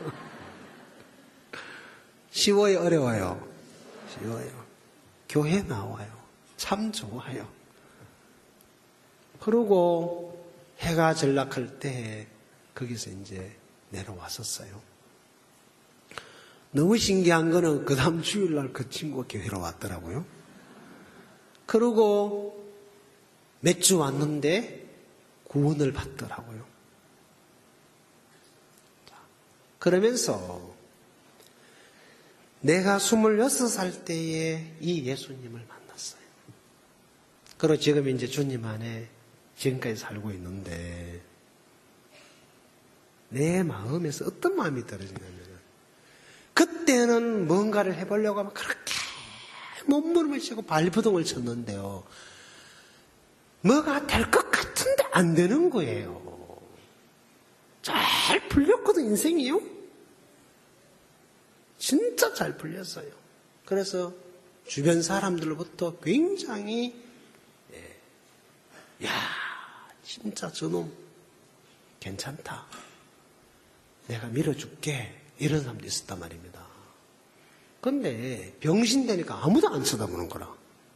쉬워요, 어려워요? 쉬워요. 교회 나와요. 참 좋아요. 그러고 해가 전락할 때 거기서 이제 내려왔었어요. 너무 신기한 거는 그 다음 주일날 그 친구가 교회로 왔더라고요. 그러고 몇 주 왔는데 구원을 받더라고요. 그러면서 내가 스물여섯 살 때에 이 예수님을 만났어요. 그리고 지금 이제 주님 안에 지금까지 살고 있는데 내 마음에서 어떤 마음이 떨어지냐면 그때는 뭔가를 해보려고 하면 그렇게 몸부림을 치고 발버둥을 쳤는데요. 뭐가 될 것 같은데 안 되는 거예요. 잘 풀렸거든, 인생이요. 진짜 잘 풀렸어요. 그래서 주변 사람들로부터 굉장히 야, 진짜 저놈 괜찮다. 내가 밀어줄게. 이런 사람도 있었단 말입니다. 근데 병신 되니까 아무도 안 쳐다보는 거라.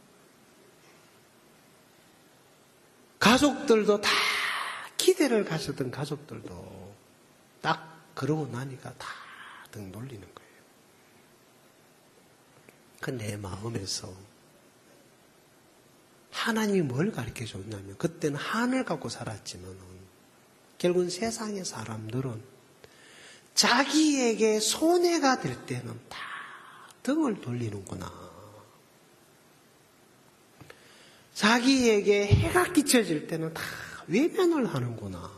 가족들도 다 기대를 가졌던 가족들도 딱 그러고 나니까 다 등 놀리는 거예요. 그 내 마음에서 하나님이 뭘 가르쳐 줬냐면 그때는 한을 갖고 살았지만 결국은 세상의 사람들은 자기에게 손해가 될 때는 다 등을 돌리는구나. 자기에게 해가 끼쳐질 때는 다 외면을 하는구나.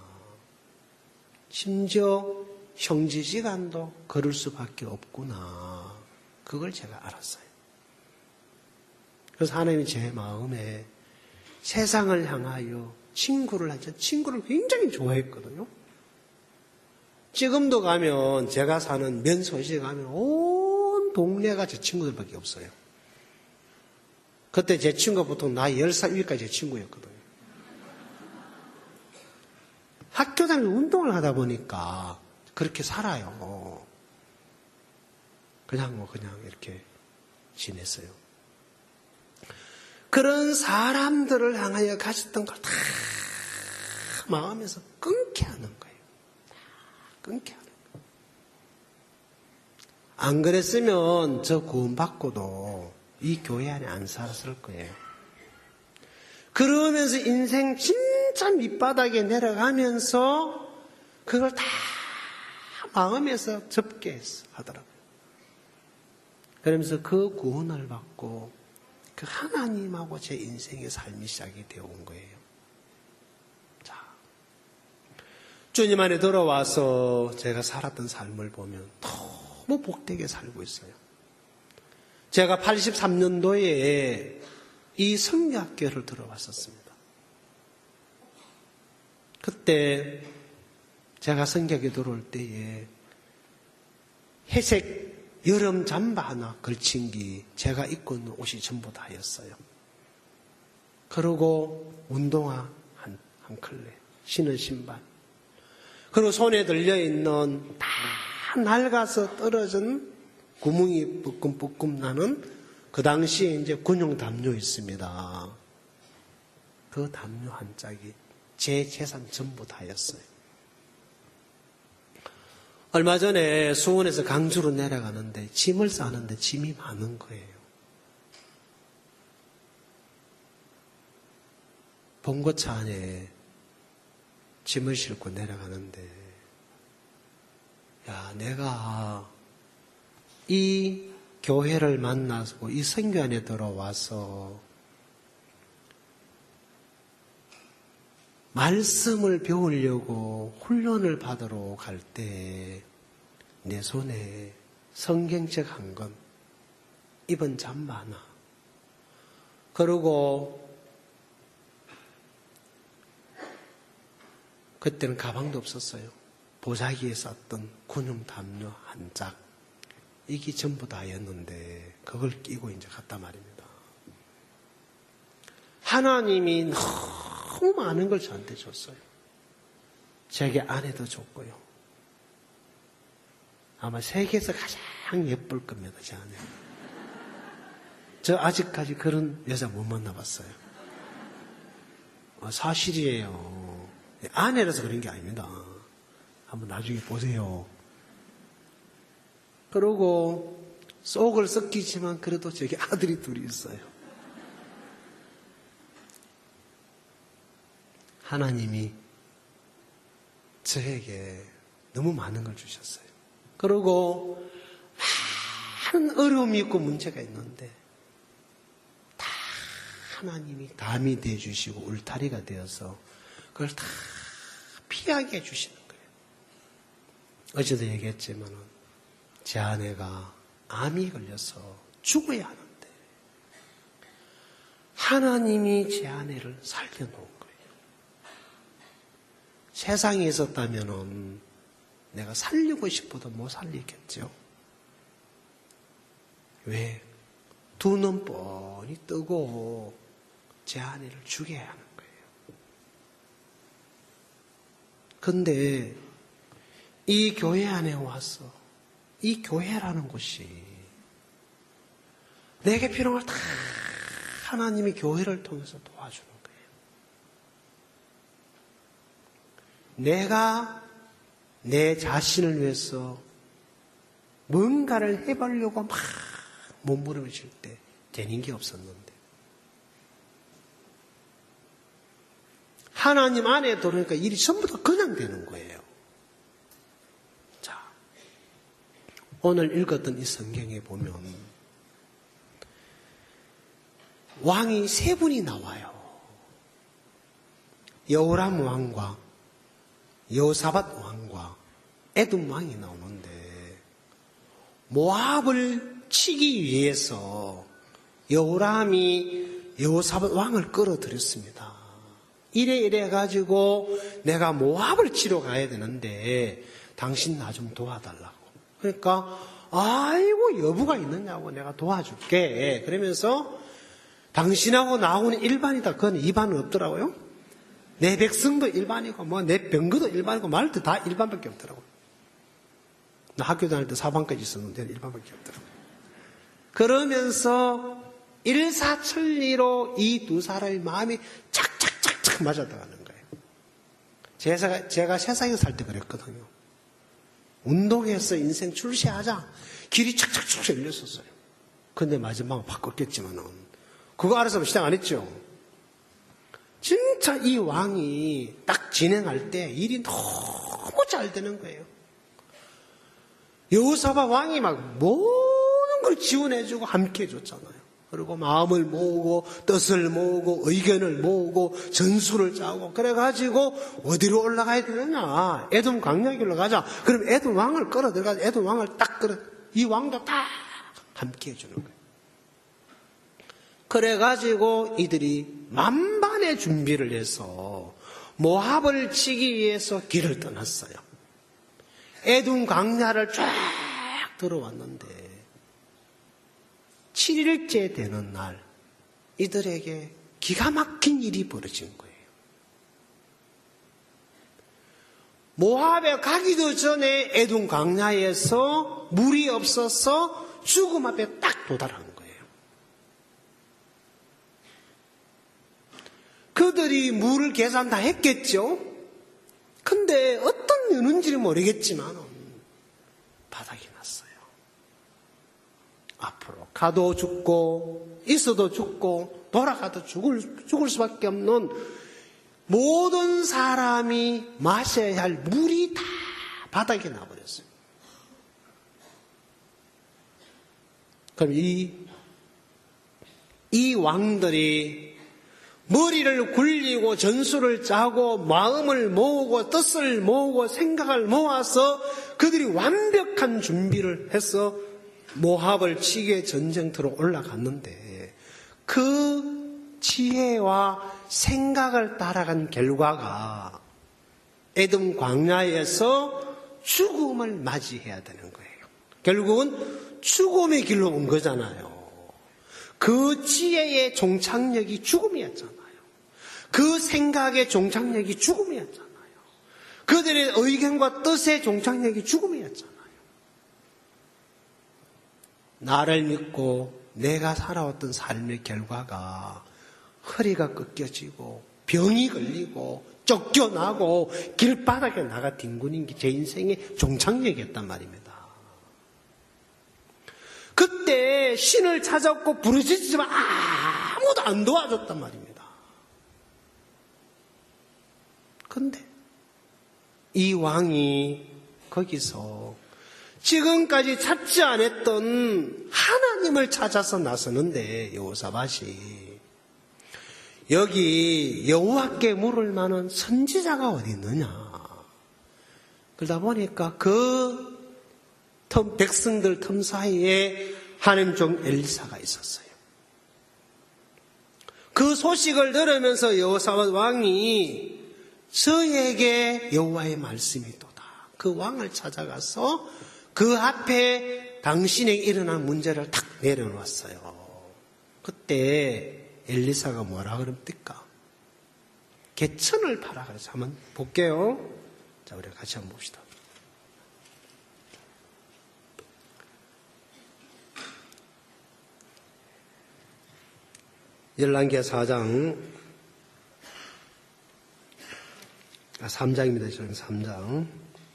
심지어 형제지간도 그럴 수밖에 없구나. 그걸 제가 알았어요. 그래서 하나님이 제 마음에 세상을 향하여 친구를 하죠. 친구를 굉장히 좋아했거든요. 지금도 가면 제가 사는 면소시에 가면 온 동네가 제 친구들밖에 없어요. 그때 제 친구가 보통 나이 열 살 위까지 제 친구였거든요. 학교 다니면서 운동을 하다 보니까 그렇게 살아요. 그냥 뭐 그냥 이렇게 지냈어요. 그런 사람들을 향하여 가졌던 걸 다 마음에서 끊게 하는 거예요. 다 끊게 하는 거예요. 안 그랬으면 저 구원받고도 이 교회 안에 안 살았을 거예요. 그러면서 인생 진짜 밑바닥에 내려가면서 그걸 다 마음에서 접게 하더라고요. 그러면서 그 구원을 받고 그 하나님하고 제 인생의 삶이 시작이 되어 온 거예요. 자, 주님 안에 들어와서 제가 살았던 삶을 보면 너무 복되게 살고 있어요. 제가 팔십삼 년도에 이 성교학교를 들어왔었습니다. 그때 제가 성교학교에 들어올 때에 회색 여름 잠바 하나 걸친 게 제가 입고 있는 옷이 전부 다였어요. 그리고 운동화 한, 한 컬레, 신은 신발. 그리고 손에 들려있는 다 낡아서 떨어진 구멍이 뿌끔뿌끔 나는 그 당시에 이제 군용 담요 있습니다. 그 담요 한 짝이 제 재산 전부 다였어요. 얼마 전에 수원에서 강주로 내려가는데 짐을 싸는데 짐이 많은 거예요. 봉고차 안에 짐을 싣고 내려가는데 야, 내가 이 교회를 만나고 이 선교 안에 들어와서 말씀을 배우려고 훈련을 받으러 갈 때 내 손에 성경책 한 권, 입은 잠바 하나, 그리고 그때는 가방도 없었어요. 보자기에 쌌던 군용 담요 한 짝, 이게 전부 다였는데 그걸 끼고 이제 갔단 말입니다. 하나님이 너무 많은 걸 저한테 줬어요. 제게 아내도 줬고요. 아마 세계에서 가장 예쁠 겁니다, 제 아내. 저 아직까지 그런 여자 못 만나봤어요. 아, 사실이에요. 아내라서 그런 게 아닙니다. 한번 나중에 보세요. 그러고 속을 썩기지만 그래도 저기 아들이 둘이 있어요. 하나님이 저에게 너무 많은 걸 주셨어요. 그리고 많은 어려움이 있고 문제가 있는데 다 하나님이 담이 되어주시고 울타리가 되어서 그걸 다 피하게 해주시는 거예요. 어제도 얘기했지만 제 아내가 암이 걸려서 죽어야 하는데 하나님이 제 아내를 살려놓은 거예요. 세상에 있었다면 내가 살리고 싶어도 못 살리겠죠. 왜? 두 눈 뻔히 뜨고 제 아내를 죽여야 하는 거예요. 근데 이 교회 안에 와서 이 교회라는 곳이 내게 필요한 걸 다 하나님이 교회를 통해서 도와주는 거예요. 내가 내 자신을 위해서 뭔가를 해보려고 막 몸부림칠 때 되는 게 없었는데 하나님 안에 들어오니까 일이 전부 다 그냥 되는 거예요. 자, 오늘 읽었던 이 성경에 보면 왕이 세 분이 나와요. 여호람 왕과 여호사밧 왕과 에돔 왕이 나오는데 모압을 치기 위해서 여호람이 여호사밧 왕을 끌어들였습니다. 이래 이래 가지고 내가 모압을 치러 가야 되는데 당신 나 좀 도와달라고. 그러니까 아이고 여부가 있느냐고 내가 도와줄게. 그러면서 당신하고 나하고는 일반이다. 그건 이반은 없더라고요. 내 백성도 일반이고 뭐 내 병거도 일반이고 말도 다 일반밖에 없더라고요. 나 학교 다닐 때 사반까지 있었는데 일반밖에 없더라고요. 그러면서 일사천리로 이 두 사람의 마음이 착착착착 맞아들어가는 거예요. 제가, 제가 세상에 살 때 그랬거든요. 운동해서 인생 출세하자 길이 착착착 열렸었어요. 근데 마지막은 바꿨겠지만은 그거 알아서 시작 안 했죠. 진짜 이 왕이 딱 진행할 때 일이 너무 잘 되는 거예요. 여호사밧 왕이 막 모든 걸 지원해주고 함께 해줬잖아요. 그리고 마음을 모으고 뜻을 모으고 의견을 모으고 전술을 짜고 그래가지고 어디로 올라가야 되느냐. 에돔 광야에 올라가자. 그럼 에돔 왕을 끌어들어가서 에돔 왕을 딱 끌어 이 왕도 딱 함께 해주는 거예요. 그래가지고 이들이 만반의 준비를 해서 모압을 치기 위해서 길을 떠났어요. 에돔 광야를 쫙 들어왔는데 칠 일째 되는 날 이들에게 기가 막힌 일이 벌어진 거예요. 모압에 가기도 전에 에돔 광야에서 물이 없어서 죽음 앞에 딱 도달한 거예요. 그들이 물을 계산 다 했겠죠. 근데 어떤 이유인지는 모르겠지만 바닥이 났어요. 앞으로 가도 죽고 있어도 죽고 돌아가도 죽을, 죽을 수밖에 없는 모든 사람이 마셔야 할 물이 다 바닥에 나버렸어요. 그럼 이, 이 왕들이 머리를 굴리고 전술을 짜고 마음을 모으고 뜻을 모으고 생각을 모아서 그들이 완벽한 준비를 해서 모압을 치게 전쟁터로 올라갔는데 그 지혜와 생각을 따라간 결과가 에돔 광야에서 죽음을 맞이해야 되는 거예요. 결국은 죽음의 길로 온 거잖아요. 그 지혜의 종착역이 죽음이었잖아요. 그 생각의 종착역이 죽음이었잖아요. 그들의 의견과 뜻의 종착역이 죽음이었잖아요. 나를 믿고 내가 살아왔던 삶의 결과가 허리가 꺾여지고 병이 걸리고 쫓겨나고 길바닥에 나가 뒹구는 게 제 인생의 종착역이었단 말입니다. 그때 신을 찾았고 부르짖지만 아무도 안 도와줬단 말입니다. 그런데 이 왕이 거기서 지금까지 찾지 않았던 하나님을 찾아서 나서는데 여호사밧이 여기 여호와께 물을 만한 선지자가 어디 있느냐. 그러다 보니까 그 틈, 백성들 틈 사이에 하나님 종 엘리사가 있었어요. 그 소식을 들으면서 여호사밧 왕이 저에게 여호와의 말씀이 있도다. 그 왕을 찾아가서 그 앞에 당신에게 일어난 문제를 탁 내려놓았어요. 그때 엘리사가 뭐라 그럽니까? 개천을 파라 그래서 한번 볼게요. 자, 우리 같이 한번 봅시다. 열왕기하 사 장, 아, 삼 장입니다. 저는 삼 장.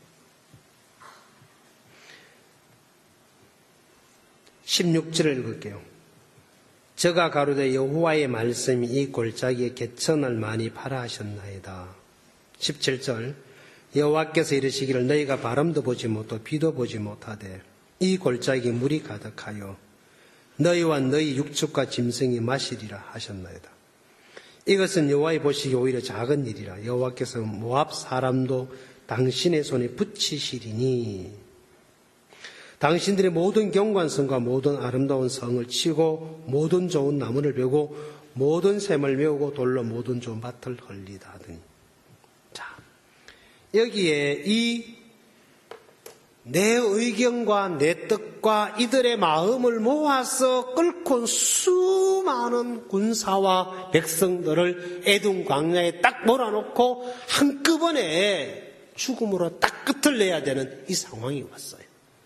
십육 절을 읽을게요. 저가 가로되 여호와의 말씀이 이 골짜기에 개천을 많이 파라 하셨나이다. 십칠 절. 여호와께서 이르시기를 너희가 바람도 보지 못하고 비도 보지 못하되 이 골짜기에 물이 가득하여 너희와 너희 육축과 짐승이 마시리라 하셨나이다. 이것은 여호와의 보시기에 오히려 작은 일이라. 여호와께서 모압 사람도 당신의 손에 붙이시리니 당신들의 모든 경관성과 모든 아름다운 성을 치고 모든 좋은 나무를 베고 모든 샘을 메우고 돌로 모든 좋은 밭을 헐리다 하더니. 자, 여기에 이 내 의견과 내 뜻과 이들의 마음을 모아서 끌고 온 수많은 군사와 백성들을 에돔 광야에 딱 몰아놓고 한꺼번에 죽음으로 딱 끝을 내야 되는 이 상황이 왔어요.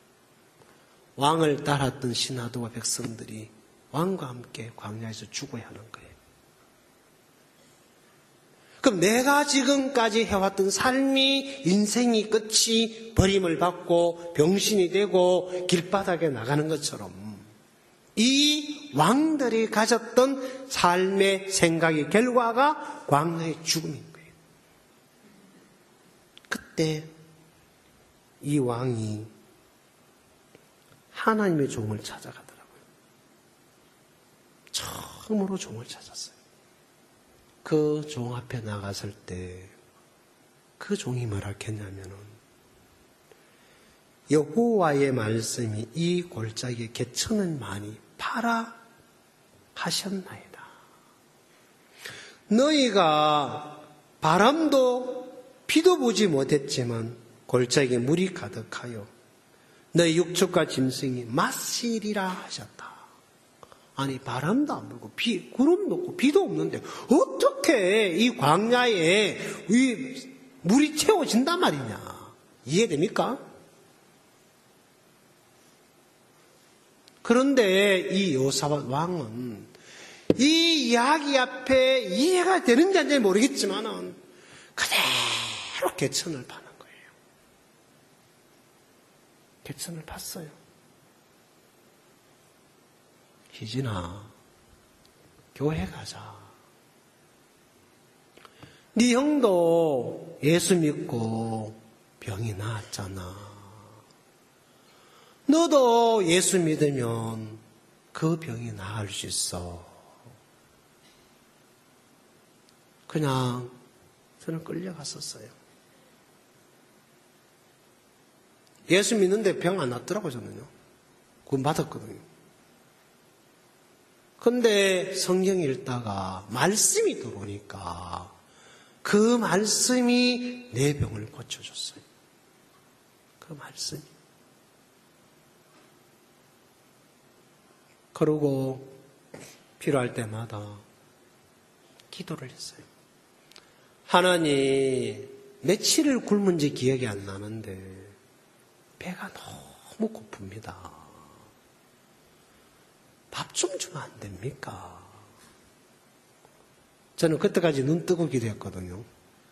왕을 따랐던 신하들과 백성들이 왕과 함께 광야에서 죽어야 하는 거예요. 그럼 내가 지금까지 해왔던 삶이 인생이 끝이 버림을 받고 병신이 되고 길바닥에 나가는 것처럼 이 왕들이 가졌던 삶의 생각의 결과가 광야의 죽음인 거예요. 그때 이 왕이 하나님의 종을 찾아가더라고요. 처음으로 종을 찾았어요. 그 종 앞에 나갔을 때 그 종이 뭐라 했냐면은 여호와의 말씀이 이 골짜기에 개천을 많이 파라 하셨나이다. 너희가 바람도 비도 보지 못했지만 골짜기에 물이 가득하여 너희 육축과 짐승이 마시리라 하셨다. 아니 바람도 안 불고 비, 구름도 없고 비도 없는데 어떻게 이 광야에 이 물이 채워진단 말이냐. 이해됩니까? 그런데 이 여호사밧 왕은 이 이야기 앞에 이해가 되는지 안 되는지 모르겠지만은 그대로 개천을 파는 거예요. 개천을 팠어요. 희진아, 교회 가자. 네 형도 예수 믿고 병이 나았잖아. 너도 예수 믿으면 그 병이 나을 수 있어. 그냥 저는 끌려갔었어요. 예수 믿는데 병 안 났더라고요, 저는요. 구원 받았거든요. 근데 성경 읽다가 말씀이 들어오니까 그 말씀이 내 병을 고쳐줬어요. 그 말씀이. 그러고 필요할 때마다 기도를 했어요. 하나님, 며칠을 굶은지 기억이 안 나는데 배가 너무 고픕니다. 밥 좀 주면 안 됩니까? 저는 그때까지 눈 뜨고 기도했거든요.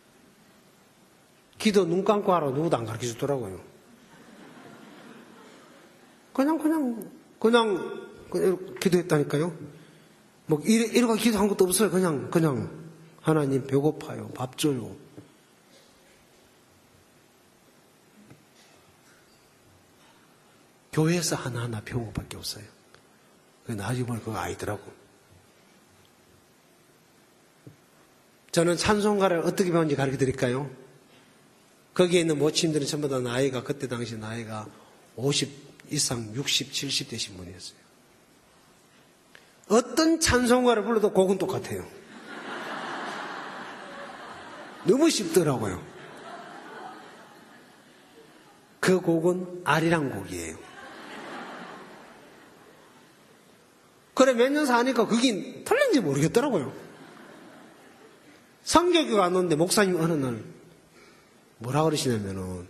기도 눈 감고 하라고 누구도 안 가르쳐 주더라고요. 그냥, 그냥, 그냥, 그냥 기도했다니까요. 뭐, 이래, 이러고 기도한 것도 없어요. 그냥, 그냥, 하나님 배고파요. 밥 줘요. 교회에서 하나하나 배운 것밖에 없어요. 나중에 보니 그거 아니더라고. 저는 찬송가를 어떻게 배웠는지 가르쳐 드릴까요? 거기에 있는 모친들은 전부 다 나이가, 그때 당시 나이가 오십 이상, 육십, 칠십 되신 분이었어요. 어떤 찬송가를 불러도 곡은 똑같아요. 너무 쉽더라고요. 그 곡은 아리랑 곡이에요. 그래 몇 년 사니까 그게 틀린지 모르겠더라고요. 성경교회 갔는데 목사님 어느 날 뭐라 그러시냐면은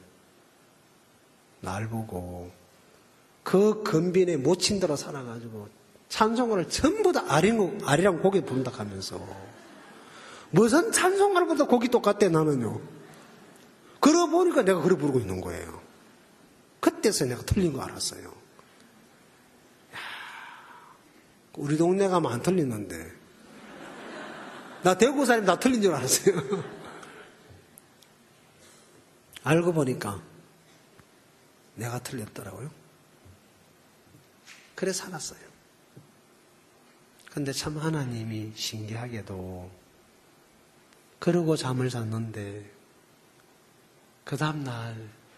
날 보고 그 건빈에 모친들어 살아가지고 찬송가를 전부 다 아리랑, 아리랑 곡에 부른다 하면서 무슨 찬송가를 부르다 곡이 똑같대 나는요. 그러고 보니까 내가 그래 부르고 있는 거예요. 그때서 내가 틀린 거 알았어요. 우리 동네 가면 안 틀리는데 나 대구 사람 다 틀린 줄 알았어요. 알고 보니까 내가 틀렸더라고요. 그래 살았어요. 근데 참 하나님이 신기하게도 그러고 잠을 잤는데 그 다음날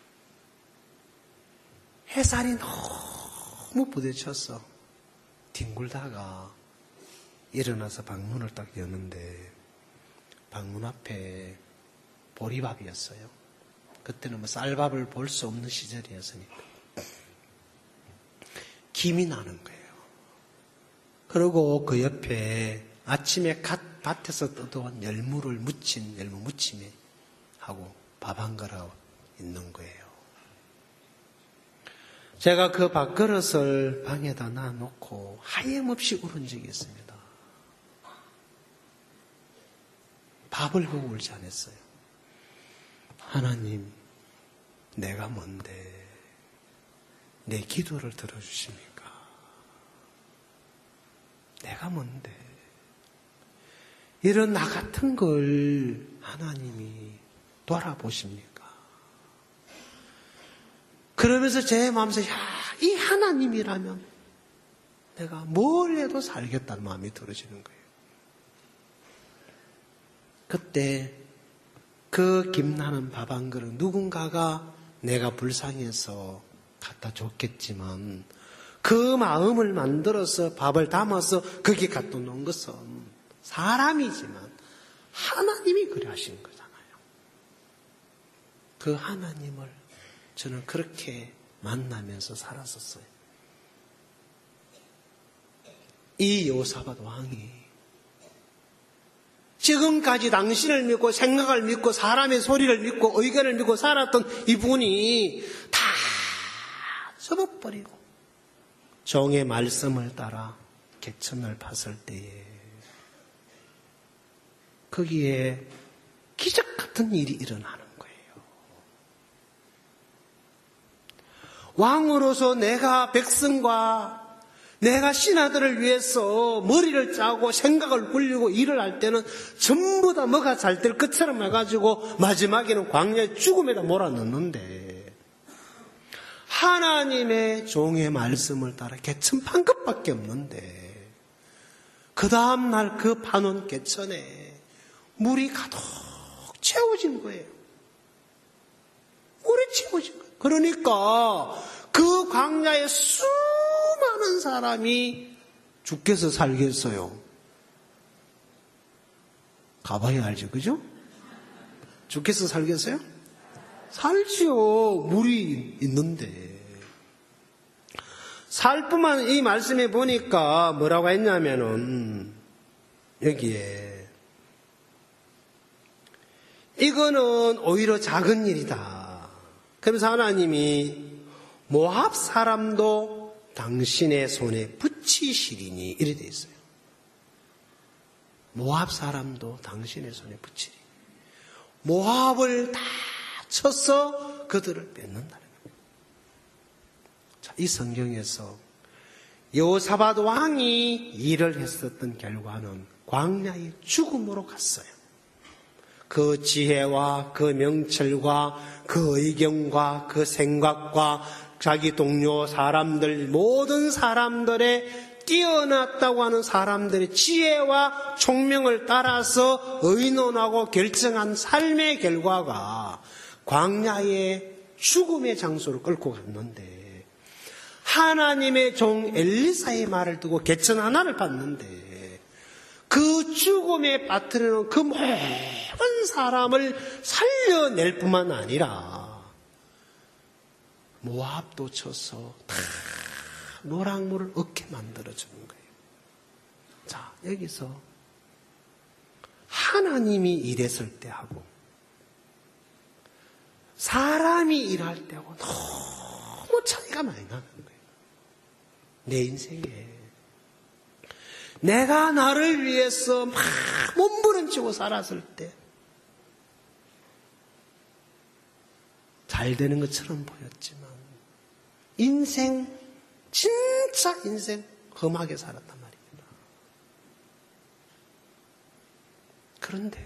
햇살이 너무 부딪혔어. 뒹굴다가 일어나서 방문을 딱 여는데 방문 앞에 보리밥이었어요. 그때는 뭐 쌀밥을 볼 수 없는 시절이었으니까 김이 나는 거예요. 그리고 그 옆에 아침에 갓 밭에서 뜯어온 열무를 무친 열무 무침에 하고 밥 한 그릇 있는 거예요. 제가 그 밥그릇을 방에다 놔놓고 하염없이 울은 적이 있습니다. 밥을 보고 울지 않았어요. 하나님, 내가 뭔데 내 기도를 들어주십니까? 내가 뭔데 이런 나 같은 걸 하나님이 돌아보십니까? 그러면서 제 마음에서 야, 이 하나님이라면 내가 뭘 해도 살겠다는 마음이 들어지는 거예요. 그때 그 김나는 밥 한 그릇 누군가가 내가 불쌍해서 갖다 줬겠지만 그 마음을 만들어서 밥을 담아서 거기에 갖다 놓은 것은 사람이지만 하나님이 그래 하신 거잖아요. 그 하나님을 저는 그렇게 만나면서 살았었어요. 이 여호사밧 왕이 지금까지 당신을 믿고 생각을 믿고 사람의 소리를 믿고 의견을 믿고 살았던 이분이 다 접어버리고 종의 말씀을 따라 개천을 팠을 때에 거기에 기적 같은 일이 일어나는 거예요. 왕으로서 내가 백성과 내가 신하들을 위해서 머리를 짜고 생각을 굴리고 일을 할 때는 전부 다 뭐가 잘 될 것처럼 해가지고 마지막에는 광야의 죽음에다 몰아넣는데 하나님의 종의 말씀을 따라 개천 판 것밖에 없는데 그 다음날 그 파놓은 개천에 물이 가득 채워진 거예요. 물이 채워진 거예요. 그러니까 그 광야에 수많은 사람이 주께서 살겠어요. 가봐야 알죠, 그죠? 주께서 살겠어요? 살지요. 물이 있는데. 살 뿐만 이 말씀에 보니까 뭐라고 했냐면은 여기에 이거는 오히려 작은 일이다. 그래서 하나님이 모압 사람도 당신의 손에 붙이시리니 이래 돼 있어요. 모압 사람도 당신의 손에 붙이리. 모압을 다 쳐서 그들을 뺏는다는 거예요. 자, 이 성경에서 여호사밧 왕이 일을 했었던 결과는 광야의 죽음으로 갔어요. 그 지혜와 그 명철과 그 의경과 그 생각과 자기 동료 사람들, 모든 사람들의 뛰어났다고 하는 사람들의 지혜와 총명을 따라서 의논하고 결정한 삶의 결과가 광야의 죽음의 장소로 끌고 갔는데 하나님의 종 엘리사의 말을 듣고 개천 하나를 봤는데 그 죽음에 빠뜨리는 그 모든 사람을 살려낼 뿐만 아니라 모압도 쳐서 다 노랑물을 얻게 만들어주는 거예요. 자, 여기서 하나님이 일했을 때하고 사람이 일할 때하고 너무 차이가 많이 나는 거예요. 내 인생에 내가 나를 위해서 막 몸부림치고 살았을 때 잘 되는 것처럼 보였지만 인생 진짜 인생 험하게 살았단 말입니다. 그런데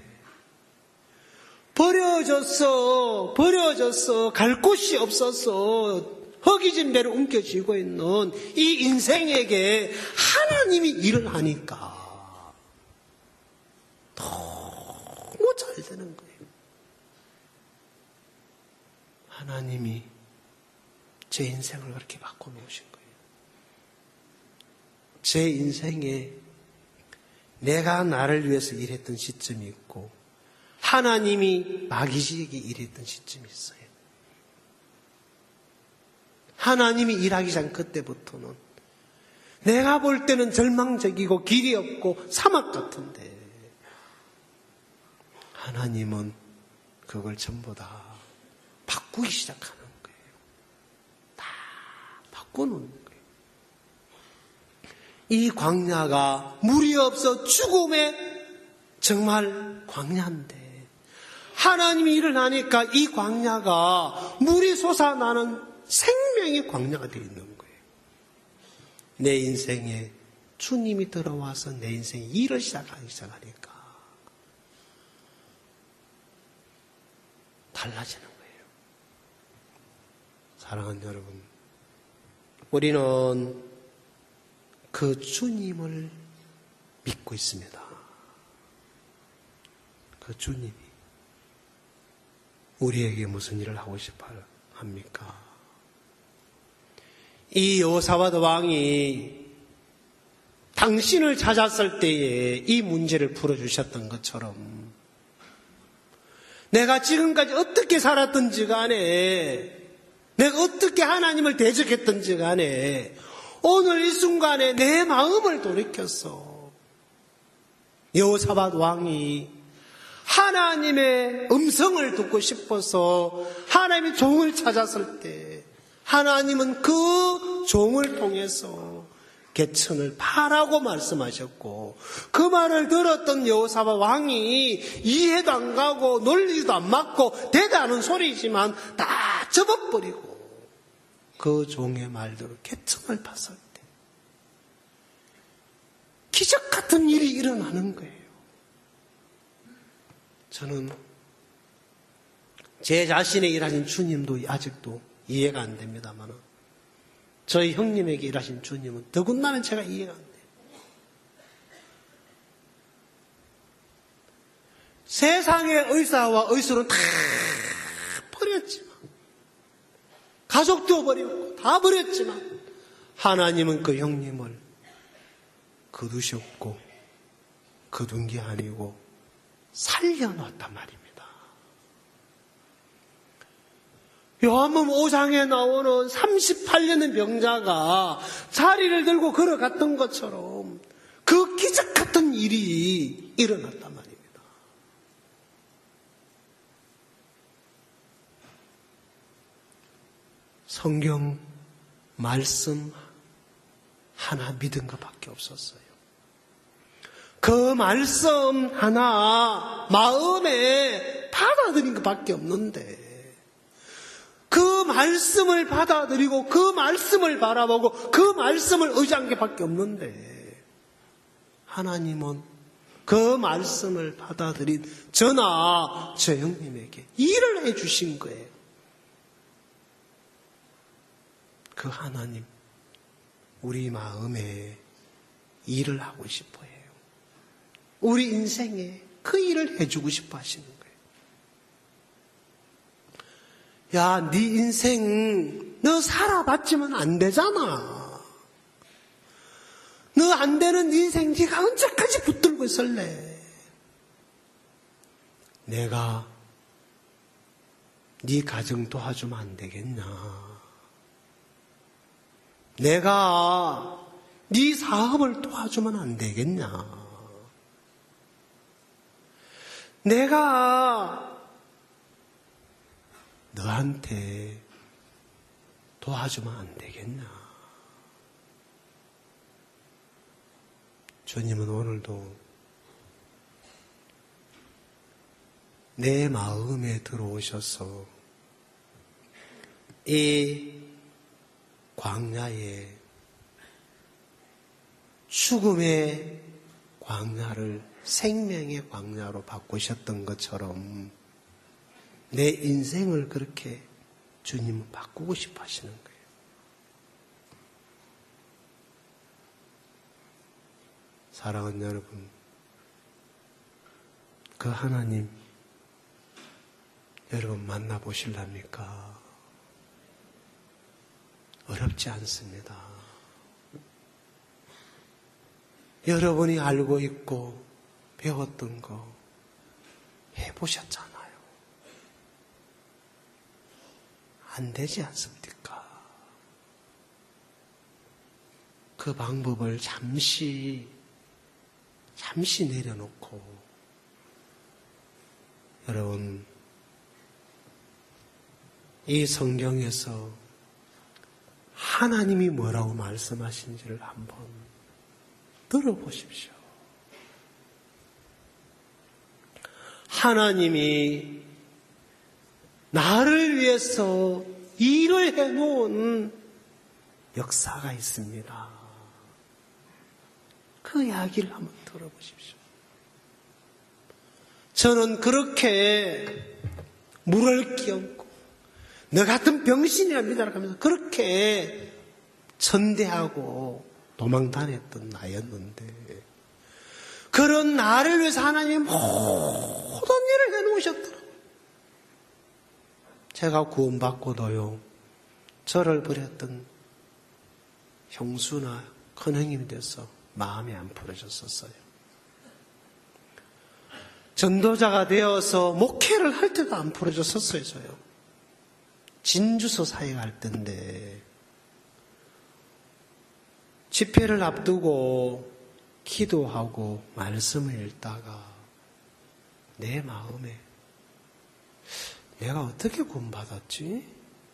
버려졌어 버려졌어 갈 곳이 없어서 허기진 배로 옮겨지고 있는 이 인생에게 하나님이 일을 하니까 너무 잘 되는 거예요. 하나님이 제 인생을 그렇게 바꿔놓으신 거예요. 제 인생에 내가 나를 위해서 일했던 시점이 있고 하나님이 마귀에게 일했던 시점이 있어요. 하나님이 일하기 전 그때부터는 내가 볼 때는 절망적이고 길이 없고 사막 같은데 하나님은 그걸 전부 다 바꾸기 시작하는 거예요. 다 바꿔놓는 거예요. 이 광야가 물이 없어 죽음의 정말 광야인데 하나님이 일을 하니까 이 광야가 물이 솟아나는 생명의 광야가 되어 있는 거예요. 내 인생에 주님이 들어와서 내 인생에 일을 시작하기 시작하니까 달라지는 거예요. 사랑하는 여러분, 우리는 그 주님을 믿고 있습니다. 그 주님이 우리에게 무슨 일을 하고 싶어 합니까? 이 여호사밧 왕이 당신을 찾았을 때에 이 문제를 풀어주셨던 것처럼 내가 지금까지 어떻게 살았든지 간에 내가 어떻게 하나님을 대적했든지 간에 오늘 이 순간에 내 마음을 돌이켰어. 여호사밧 왕이 하나님의 음성을 듣고 싶어서 하나님의 종을 찾았을 때 하나님은 그 종을 통해서 개천을 파라고 말씀하셨고 그 말을 들었던 여호사밧 왕이 이해도 안 가고 논리도 안 맞고 대도 않은 소리지만 다 접어버리고 그 종의 말대로 개천을 팠을 때 기적 같은 일이 일어나는 거예요. 저는 제 자신의 일하신 주님도 아직도 이해가 안 됩니다만 저희 형님에게 일하신 주님은 더군다나 제가 이해가 안 돼요. 세상의 의사와 의술은 다 버렸지만, 가족도 버렸고 다 버렸지만 하나님은 그 형님을 거두셨고, 거둔 게 아니고 살려놨단 말입니다. 요한복음 오 장에 나오는 삼십팔 년의 병자가 자리를 들고 걸어갔던 것처럼 그 기적 같은 일이 일어났단 말입니다. 성경 말씀 하나 믿은 것밖에 없었어요. 그 말씀 하나 마음에 받아들인 것밖에 없는데, 그 말씀을 받아들이고 그 말씀을 바라보고 그 말씀을 의지한 게밖에 없는데, 하나님은 그 말씀을 받아들인 저나 저 형님에게 일을 해주신 거예요. 그 하나님, 우리 마음에 일을 하고 싶어 해요. 우리 인생에 그 일을 해주고 싶어 하시는 거예요. 야, 네 인생 너 살아봤지만 안 되잖아. 너 안 되는 네 인생 네가 언제까지 붙들고 있을래? 내가 네 가정 도와주면 안 되겠냐? 내가 네 사업을 도와주면 안 되겠냐? 내가 너한테 도와주면 안 되겠냐? 주님은 오늘도 내 마음에 들어오셔서 이 광야에, 죽음의 광야를 생명의 광야로 바꾸셨던 것처럼 내 인생을 그렇게 주님은 바꾸고 싶어 하시는 거예요. 사랑하는 여러분, 그 하나님 여러분 만나보실랍니까? 어렵지 않습니다. 여러분이 알고 있고 배웠던 거 해보셨잖아요. 안 되지 않습니까? 그 방법을 잠시 잠시 내려놓고, 여러분 이 성경에서 하나님이 뭐라고 말씀하신지를 한번 들어보십시오. 하나님이 나를 위해서 일을 해놓은 역사가 있습니다. 그 이야기를 한번 들어보십시오. 저는 그렇게 물을 끼얹고 너 같은 병신이라 믿어라고 하면서 그렇게 천대하고 도망다녔던 나였는데, 그런 나를 위해서 하나님이 모든 일을 해놓으셨더라고요. 제가 구원받고도요, 저를 버렸던 형수나 큰형님이 돼서 마음이 안 풀어졌었어요. 전도자가 되어서 목회를 할 때도 안 풀어졌었어요. 저요. 진주서 사역할 때인데 집회를 앞두고 기도하고 말씀을 읽다가 내 마음에 내가 어떻게 구원받았지?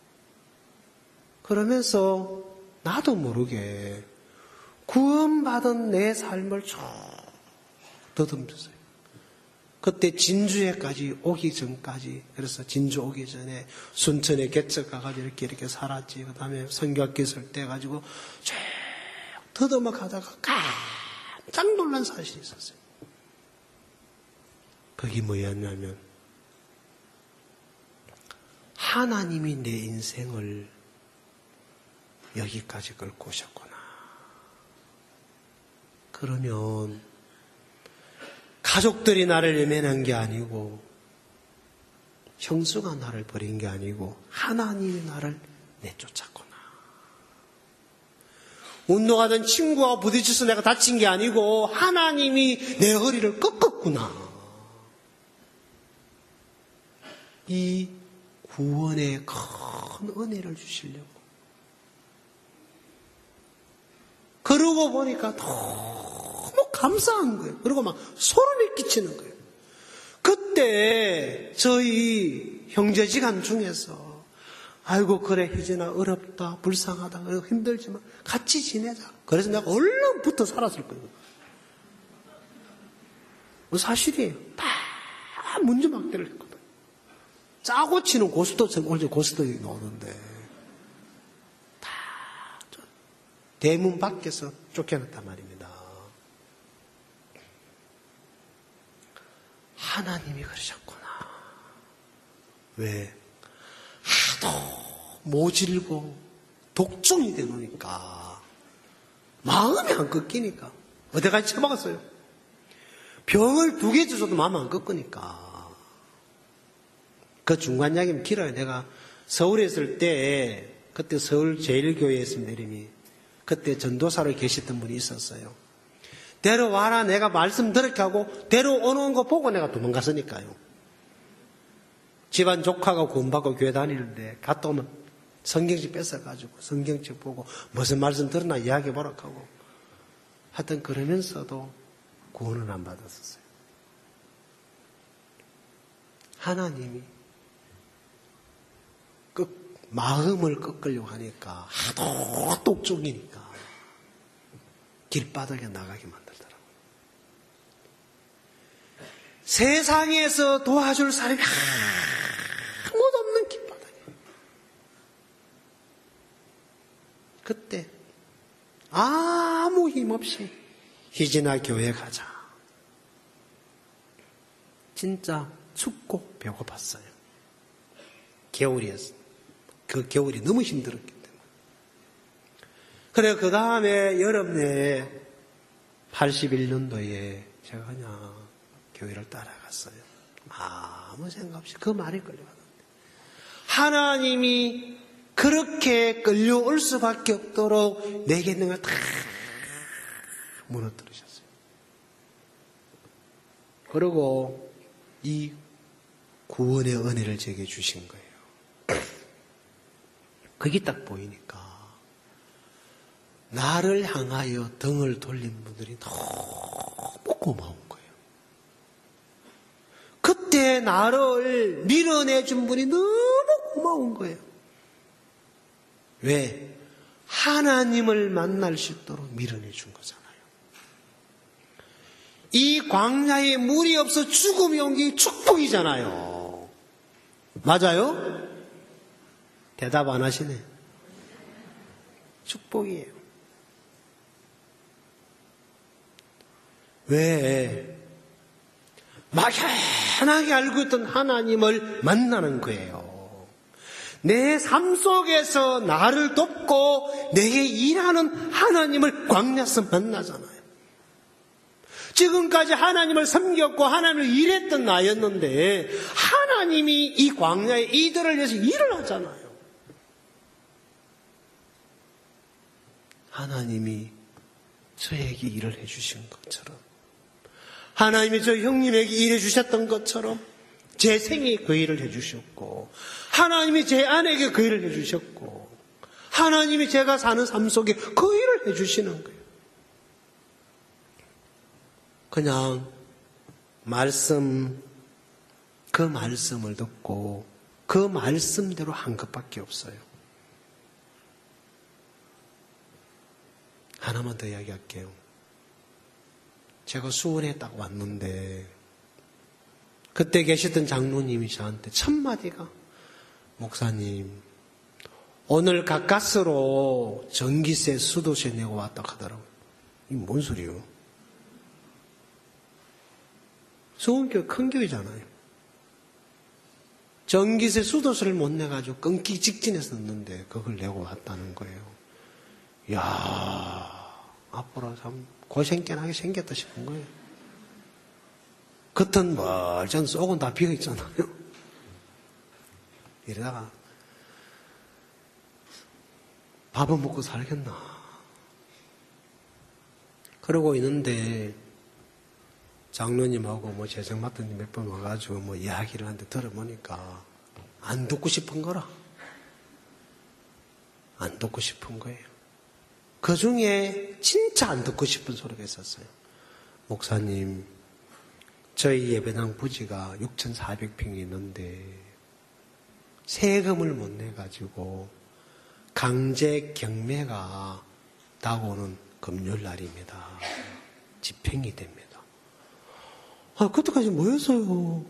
그러면서 나도 모르게 구원받은 내 삶을 쭉 더듬었어요. 그때 진주에까지 오기 전까지, 그래서 진주 오기 전에 순천에 개척 가가지고 이렇게 이렇게 살았지. 그 다음에 성교학교 있을 때 가지고 쭉 더듬어 가다가 깜짝 놀란 사실이 있었어요. 그게 뭐였냐면, 하나님이 내 인생을 여기까지 끌고 오셨구나. 그러면 가족들이 나를 외면한 게 아니고 형수가 나를 버린 게 아니고 하나님이 나를 내쫓았구나. 운동하던 친구와 부딪혀서 내가 다친 게 아니고 하나님이 내 허리를 꺾었구나. 이 구원의 큰 은혜를 주시려고. 그러고 보니까 너무 감사한 거예요. 그리고 막 소름이 끼치는 거예요. 그때 저희 형제지간 중에서 아이고 그래 희진아 어렵다 불쌍하다 힘들지만 같이 지내자. 그래서 내가 얼른 붙어 살았을 거예요. 사실이에요. 다 문제막대를 했거든. 짜고 치는 고스톱, 원래 고스톱이 나오는데 다 대문 밖에서 쫓겨났단 말입니다. 하나님이 그러셨구나. 왜? 하도 모질고 독종이 되노니까 마음이 안 꺾이니까 어디까지 처박았어요. 병을 두 개 주셔도 마음 안 꺾으니까. 그 중간 이야기는 길어요. 내가 서울에 있을 때 그때 서울 제일교회에 있습니다. 이름이. 그때 전도사로 계셨던 분이 있었어요. 데려와라 내가 말씀 들을게 하고 데려오는 거 보고 내가 도망갔으니까요. 집안 조카가 구원받고 교회 다니는데 갔다 오면 성경책 뺏어가지고 성경책 보고 무슨 말씀 들었나 이야기해보라 하고 하여튼 그러면서도 구원은 안 받았었어요. 하나님이 그 마음을 꺾으려고 하니까 하도 똑종이니까 길바닥에 나가게 만들더라고요. 세상에서 도와줄 사람이 아무도 없는 길바닥에. 그때 아무 힘 없이 희진아 교회 가자. 진짜 춥고 배고팠어요. 겨울이었어요. 그 겨울이 너무 힘들었기 때문에. 그래 그 다음에 여름 내에 팔십일 년도에 제가 그냥 교회를 따라갔어요. 아무 생각 없이 그 말에 끌려갔는데 하나님이 그렇게 끌려올 수밖에 없도록 내게 있는 걸 다 무너뜨리셨어요. 그리고 이 구원의 은혜를 제게 주신 거예요. 그게 딱 보이니까 나를 향하여 등을 돌린 분들이 너무 고마운 거예요. 그때 나를 밀어내준 분이 너무 고마운 거예요. 왜? 하나님을 만날 수 있도록 밀어내준 거잖아요. 이 광야에 물이 없어 죽음이 온 게 축복이잖아요. 맞아요? 대답 안 하시네. 축복이에요. 왜? 막연하게 알고 있던 하나님을 만나는 거예요. 내 삶 속에서 나를 돕고 내게 일하는 하나님을 광야에서 만나잖아요. 지금까지 하나님을 섬겼고 하나님을 일했던 나였는데 하나님이 이 광야에 이들을 위해서 일을 하잖아요. 하나님이 저에게 일을 해주신 것처럼 하나님이 저 형님에게 일해 주셨던 것처럼 제 생에 그 일을 해주셨고 하나님이 제 아내에게 그 일을 해주셨고 하나님이 제가 사는 삶 속에 그 일을 해주시는 거예요. 그냥 말씀, 그 말씀을 듣고 그 말씀대로 한 것밖에 없어요. 하나만 더 이야기할게요. 제가 수원에 딱 왔는데 그때 계시던 장로님이 저한테 첫 마디가 목사님 오늘 가까스로 전기세 수도세 내고 왔다 하더라고요. 이게 뭔 소리예요? 수원교회 큰 교회잖아요. 전기세 수도세를 못 내가지고 끊기 직전에서 넣는데 그걸 내고 왔다는 거예요. 이야, 앞으로 참 고생깨나게 생겼다 싶은 거예요. 겉은 멀쩡 속은 다 비어 있잖아요. 이러다가 밥은 먹고 살겠나. 그러고 있는데 장로님하고 뭐 재정 맡은 몇 번 와가지고 뭐 이야기를 하는데 들어보니까 안 듣고 싶은 거라. 안 듣고 싶은 거예요. 그 중에 진짜 안 듣고 싶은 소리가 있었어요. 목사님, 저희 예배당 부지가 육천사백 평이 있는데 세금을 못 내가지고 강제 경매가 다가오는 금요일 날입니다. 집행이 됩니다. 아, 그때까지 뭐 했어요?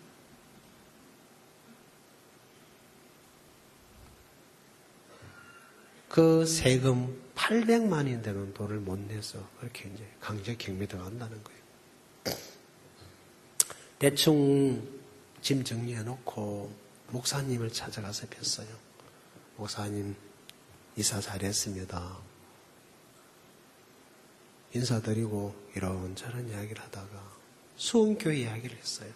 그 세금 팔백만이 되는 돈을 못 내서 그렇게 이제 강제 경매 들어간다는 거예요. 대충 짐 정리해 놓고 목사님을 찾아가서 뵀어요. 목사님, 이사 잘했습니다. 인사드리고 이런저런 이야기를 하다가 수원교회 이야기를 했어요.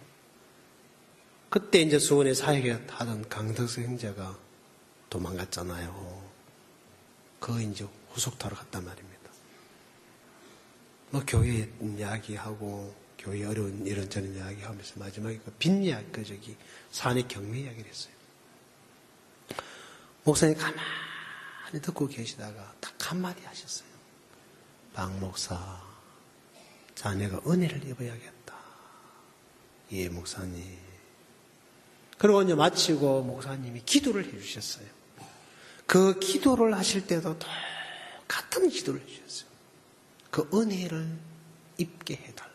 그때 이제 수원에 사역에 하던 강덕수 형제가 도망갔잖아요. 그 이제 후속타로 갔단 말입니다. 뭐 교회 이야기하고 교회 어려운 이런저런 이야기하면서 마지막에 그 빈 이야기, 그 저기 산의 경매 이야기를 했어요. 목사님 가만히 듣고 계시다가 딱 한마디 하셨어요. 박 목사, 자네가 은혜를 입어야겠다. 예, 목사님. 그리고 이제 마치고 목사님이 기도를 해주셨어요. 그 기도를 하실 때도 똑같은 기도를 해주셨어요. 그 은혜를 입게 해달라고.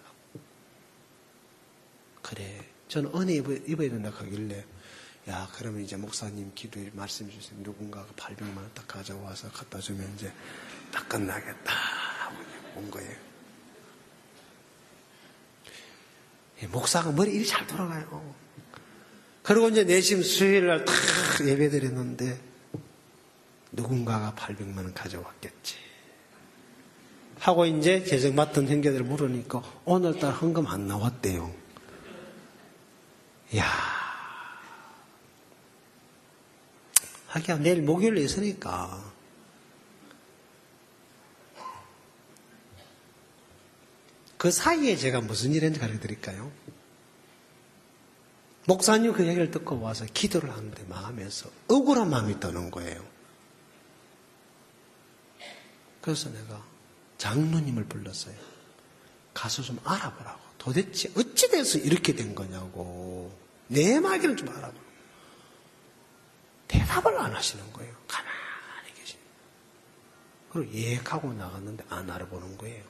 그래, 저는 은혜 입어, 입어야 된다 하길래, 야, 그러면 이제 목사님 기도에 말씀해 주세요. 누군가가 팔백만 원 딱 가져와서 갖다 주면 이제 딱 끝나겠다 하고 온 거예요. 목사가 머리 일이 잘 돌아가요. 그리고 이제 내심 수요일 날 탁 예배 드렸는데 누군가가 팔백만 원 가져왔겠지 하고 이제 재정 맡은 형제들을 물으니까 오늘따라 헌금 안 나왔대요. 이야, 하기야 내일 목요일에 있으니까 그 사이에 제가 무슨 일 했는지 가르쳐 드릴까요? 목사님 그 얘기를 듣고 와서 기도를 하는데 마음에서 억울한 마음이 드는 거예요. 그래서 내가 장로님을 불렀어요. 가서 좀 알아보라고. 도대체 어찌 돼서 이렇게 된 거냐고. 내 말기는 좀 알아보라고. 대답을 안 하시는 거예요. 가만히 계십니다. 그리고 예약하고 나갔는데 안 알아보는 거예요.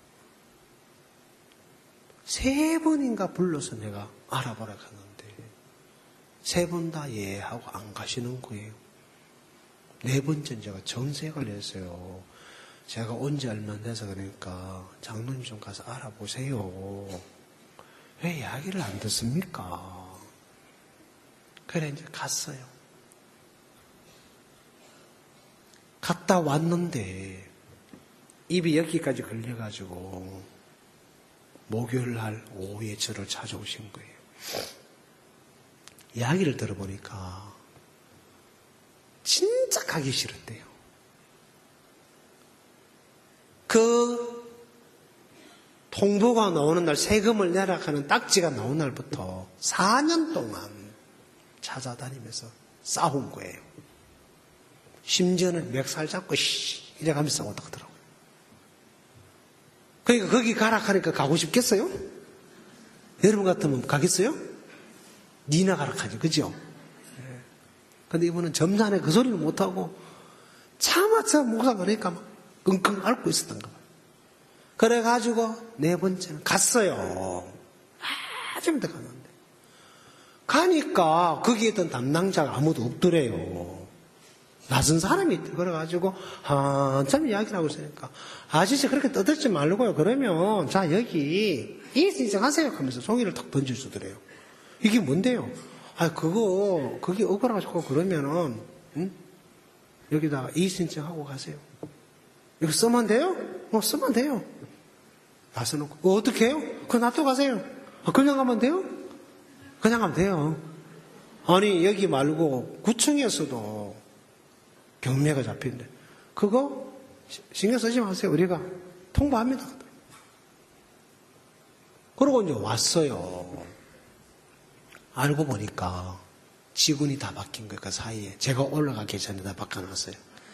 세 번인가 불러서 내가 알아보라고 하는데 세 번 다 예 하고 안 가시는 거예요. 네 번째는 제가 정세에 걸렸어요. 제가 온 지 얼마 안 돼서 그러니까 장로님 좀 가서 알아보세요. 왜 이야기를 안 듣습니까? 그래 이제 갔어요. 갔다 왔는데 입이 여기까지 걸려가지고 목요일 날 오후에 저를 찾아오신 거예요. 이야기를 들어보니까 진짜 가기 싫었대요. 그 통보가 나오는 날, 세금을 내라 하는 딱지가 나온 날부터 사 년 동안 찾아다니면서 싸운 거예요. 심지어는 멱살 잡고 씨 이래가면서 싸웠다 하더라고요. 그러니까 거기 가라 하니까 가고 싶겠어요? 여러분 같으면 가겠어요? 니나 가라 하죠. 그죠? 근데 이분은 점잖에 그 소리를 못하고 차마차 목사가 그러니까 막 끙끙 앓고 있었던가 봐요. 그래가지고 네 번째는 갔어요. 아주 더 갔는데 가니까 거기에 있던 담당자가 아무도 없더래요. 낯선 사람이 있대. 그래가지고 한참 이야기를 하고 있으니까 아저씨 그렇게 떠들지 말고요. 그러면 자 여기 이인승하세요 하면서 종이를 탁 던져주더래요. 이게 뭔데요? 아 그거 그게 억울하고 그러면은 응? 여기다가 이인승하고 가세요. 이거 쓰면 돼요? 어 쓰면 돼요. 놔서놓고 어, 어떻게 해요? 그거 놔두고 가세요. 아, 그냥 가면 돼요? 그냥 가면 돼요. 아니, 여기 말고 구청에서도 경매가 잡힌대. 그거 신경 쓰지 마세요. 우리가 통보합니다. 그러고 이제 왔어요. 알고 보니까 직원이 다 바뀐 거예요. 그 사이에. 제가 올라가기 전에 다 바꿔놨어요.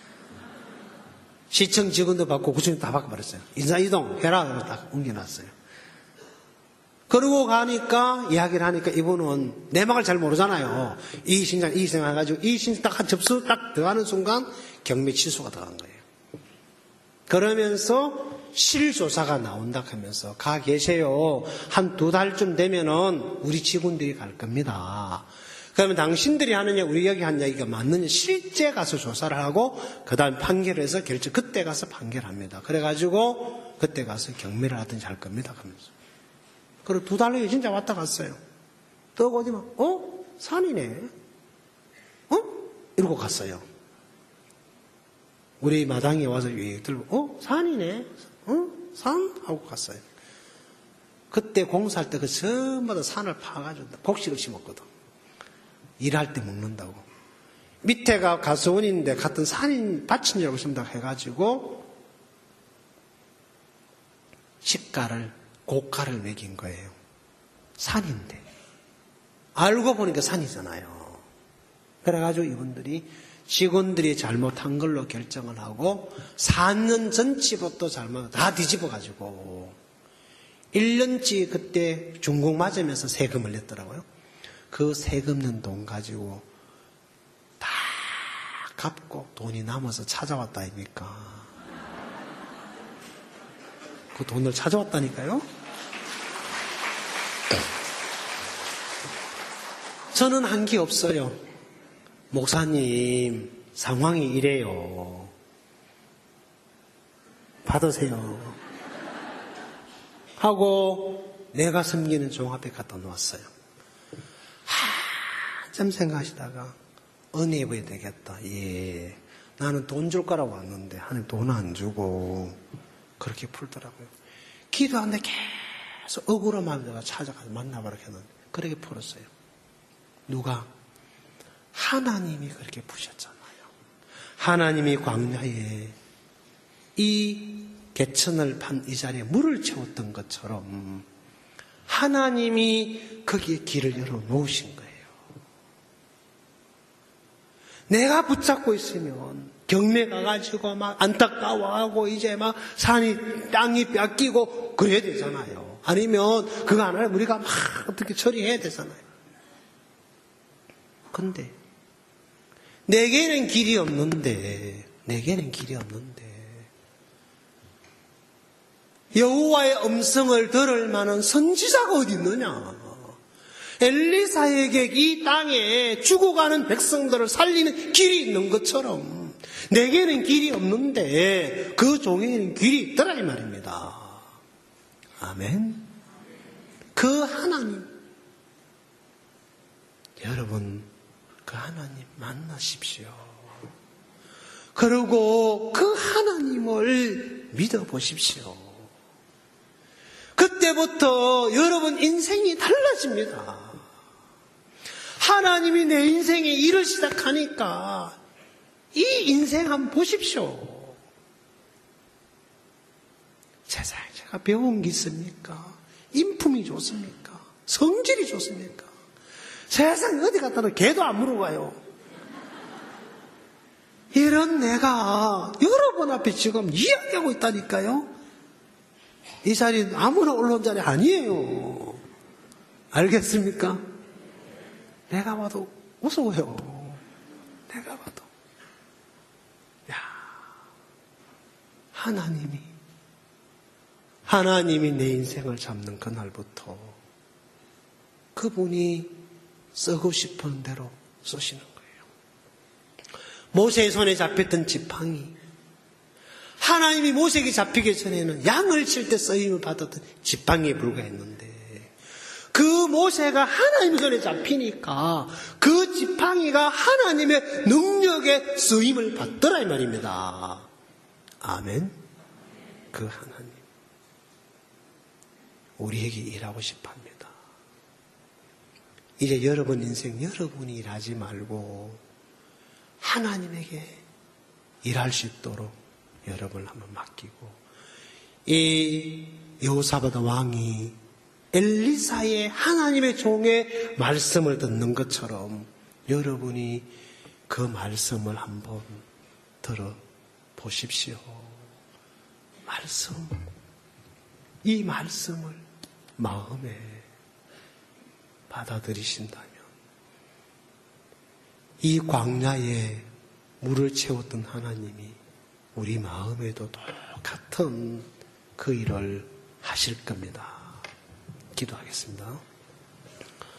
시청 직원도 바꾸고 구청도 다 바꿔버렸어요. 인사이동 해라. 딱 옮겨놨어요. 그러고 가니까 이야기를 하니까 이분은 내막을 잘 모르잖아요. 이 신장, 이 신장 해가지고 이 신장 딱 접수 딱 들어가는 순간 경매 취소가 들어간 거예요. 그러면서 실조사가 나온다 하면서 가 계세요. 한 두 달쯤 되면은 우리 직원들이 갈 겁니다. 그러면 당신들이 하느냐 우리 여기 한 이야기가 맞느냐 실제 가서 조사를 하고 그 다음 판결을 해서 결정 그때 가서 판결합니다. 그래가지고 그때 가서 경매를 하든지 할 겁니다 하면서 그리고 두 달 후에 진짜 왔다 갔어요. 또 어디 막 어? 산이네? 어? 이러고 갔어요. 우리 마당에 와서 얘기 들고 어? 산이네? 어? 산? 하고 갔어요. 그때 공사할 때 그 전부 다 산을 파가지고 곡식을 심었거든. 일할 때 먹는다고. 밑에가 가수원인데 같은 산인 밭이라고 심다 해가지고 시가를 고가를 매긴 거예요. 산인데. 알고 보니까 산이잖아요. 그래가지고 이분들이 직원들이 잘못한 걸로 결정을 하고 사 년 전치부터 잘못 다 뒤집어가지고 일 년치 그때 중국 맞으면서 세금을 냈더라고요. 그 세금 낸 돈 가지고 다 갚고 돈이 남아서 찾아왔다 아닙니까? 그 돈을 찾아왔다니까요? 저는 한 게 없어요. 목사님, 상황이 이래요. 받으세요. 하고 내가 섬기는 종 앞에 갖다 놓았어요. 한참 생각하시다가 은혜 입어야 되겠다. 예, 나는 돈 줄 거라고 왔는데 하나님 돈 안 주고 그렇게 풀더라고요. 기도하는데 계속 억울한 내가 찾아가서 만나보라 했는데 그렇게 풀었어요. 누가? 하나님이 그렇게 푸셨잖아요. 하나님이 광야에 이 개천을 판 이 자리에 물을 채웠던 것처럼 하나님이 거기에 길을 열어 놓으신 거예요. 내가 붙잡고 있으면 경매 가가지고 막 안타까워하고 이제 막 산이 땅이 뺏기고 그래야 되잖아요. 아니면 그거 안 하면 우리가 막 어떻게 처리해야 되잖아요. 근데 내게는 길이 없는데 내게는 길이 없는데 여호와의 음성을 들을 만한 선지자가 어디 있느냐. 엘리사에게 이 땅에 죽어가는 백성들을 살리는 길이 있는 것처럼 내게는 길이 없는데 그 종에게는 길이 있더라 이 말입니다. 아멘. 그 하나님 여러분 그 하나님 만나십시오. 그리고 그 하나님을 믿어보십시오. 그때부터 여러분 인생이 달라집니다. 하나님이 내 인생에 일을 시작하니까 이 인생 한번 보십시오. 세상에 제가 배운 게 있습니까? 인품이 좋습니까? 성질이 좋습니까? 세상에 어디 갔다도 개도 안 물어봐요. 이런 내가 여러분 앞에 지금 이야기하고 있다니까요. 이 자리는 아무나 올라온 자리 아니에요. 알겠습니까? 내가 봐도 무서워요. 내가 봐도. 야, 하나님이, 하나님이 내 인생을 잡는 그날부터 그분이 쓰고 싶은 대로 쓰시는 거예요. 모세의 손에 잡혔던 지팡이, 하나님이 모세에게 잡히기 전에는 양을 칠 때 쓰임을 받았던 지팡이에 불과했는데 그 모세가 하나님 손에 잡히니까 그 지팡이가 하나님의 능력에 쓰임을 받더라 이 말입니다. 아멘. 그 하나님 우리에게 일하고 싶어 합니다. 이제 여러분 인생 여러분이 일하지 말고 하나님에게 일할 수 있도록 여러분을 한번 맡기고, 이 여호사밧 왕이 엘리사의 하나님의 종의 말씀을 듣는 것처럼 여러분이 그 말씀을 한번 들어보십시오. 말씀, 이 말씀을 마음에 받아들이신다면 이 광야에 물을 채웠던 하나님이 우리 마음에도 똑같은 그 일을 하실 겁니다. 기도하겠습니다.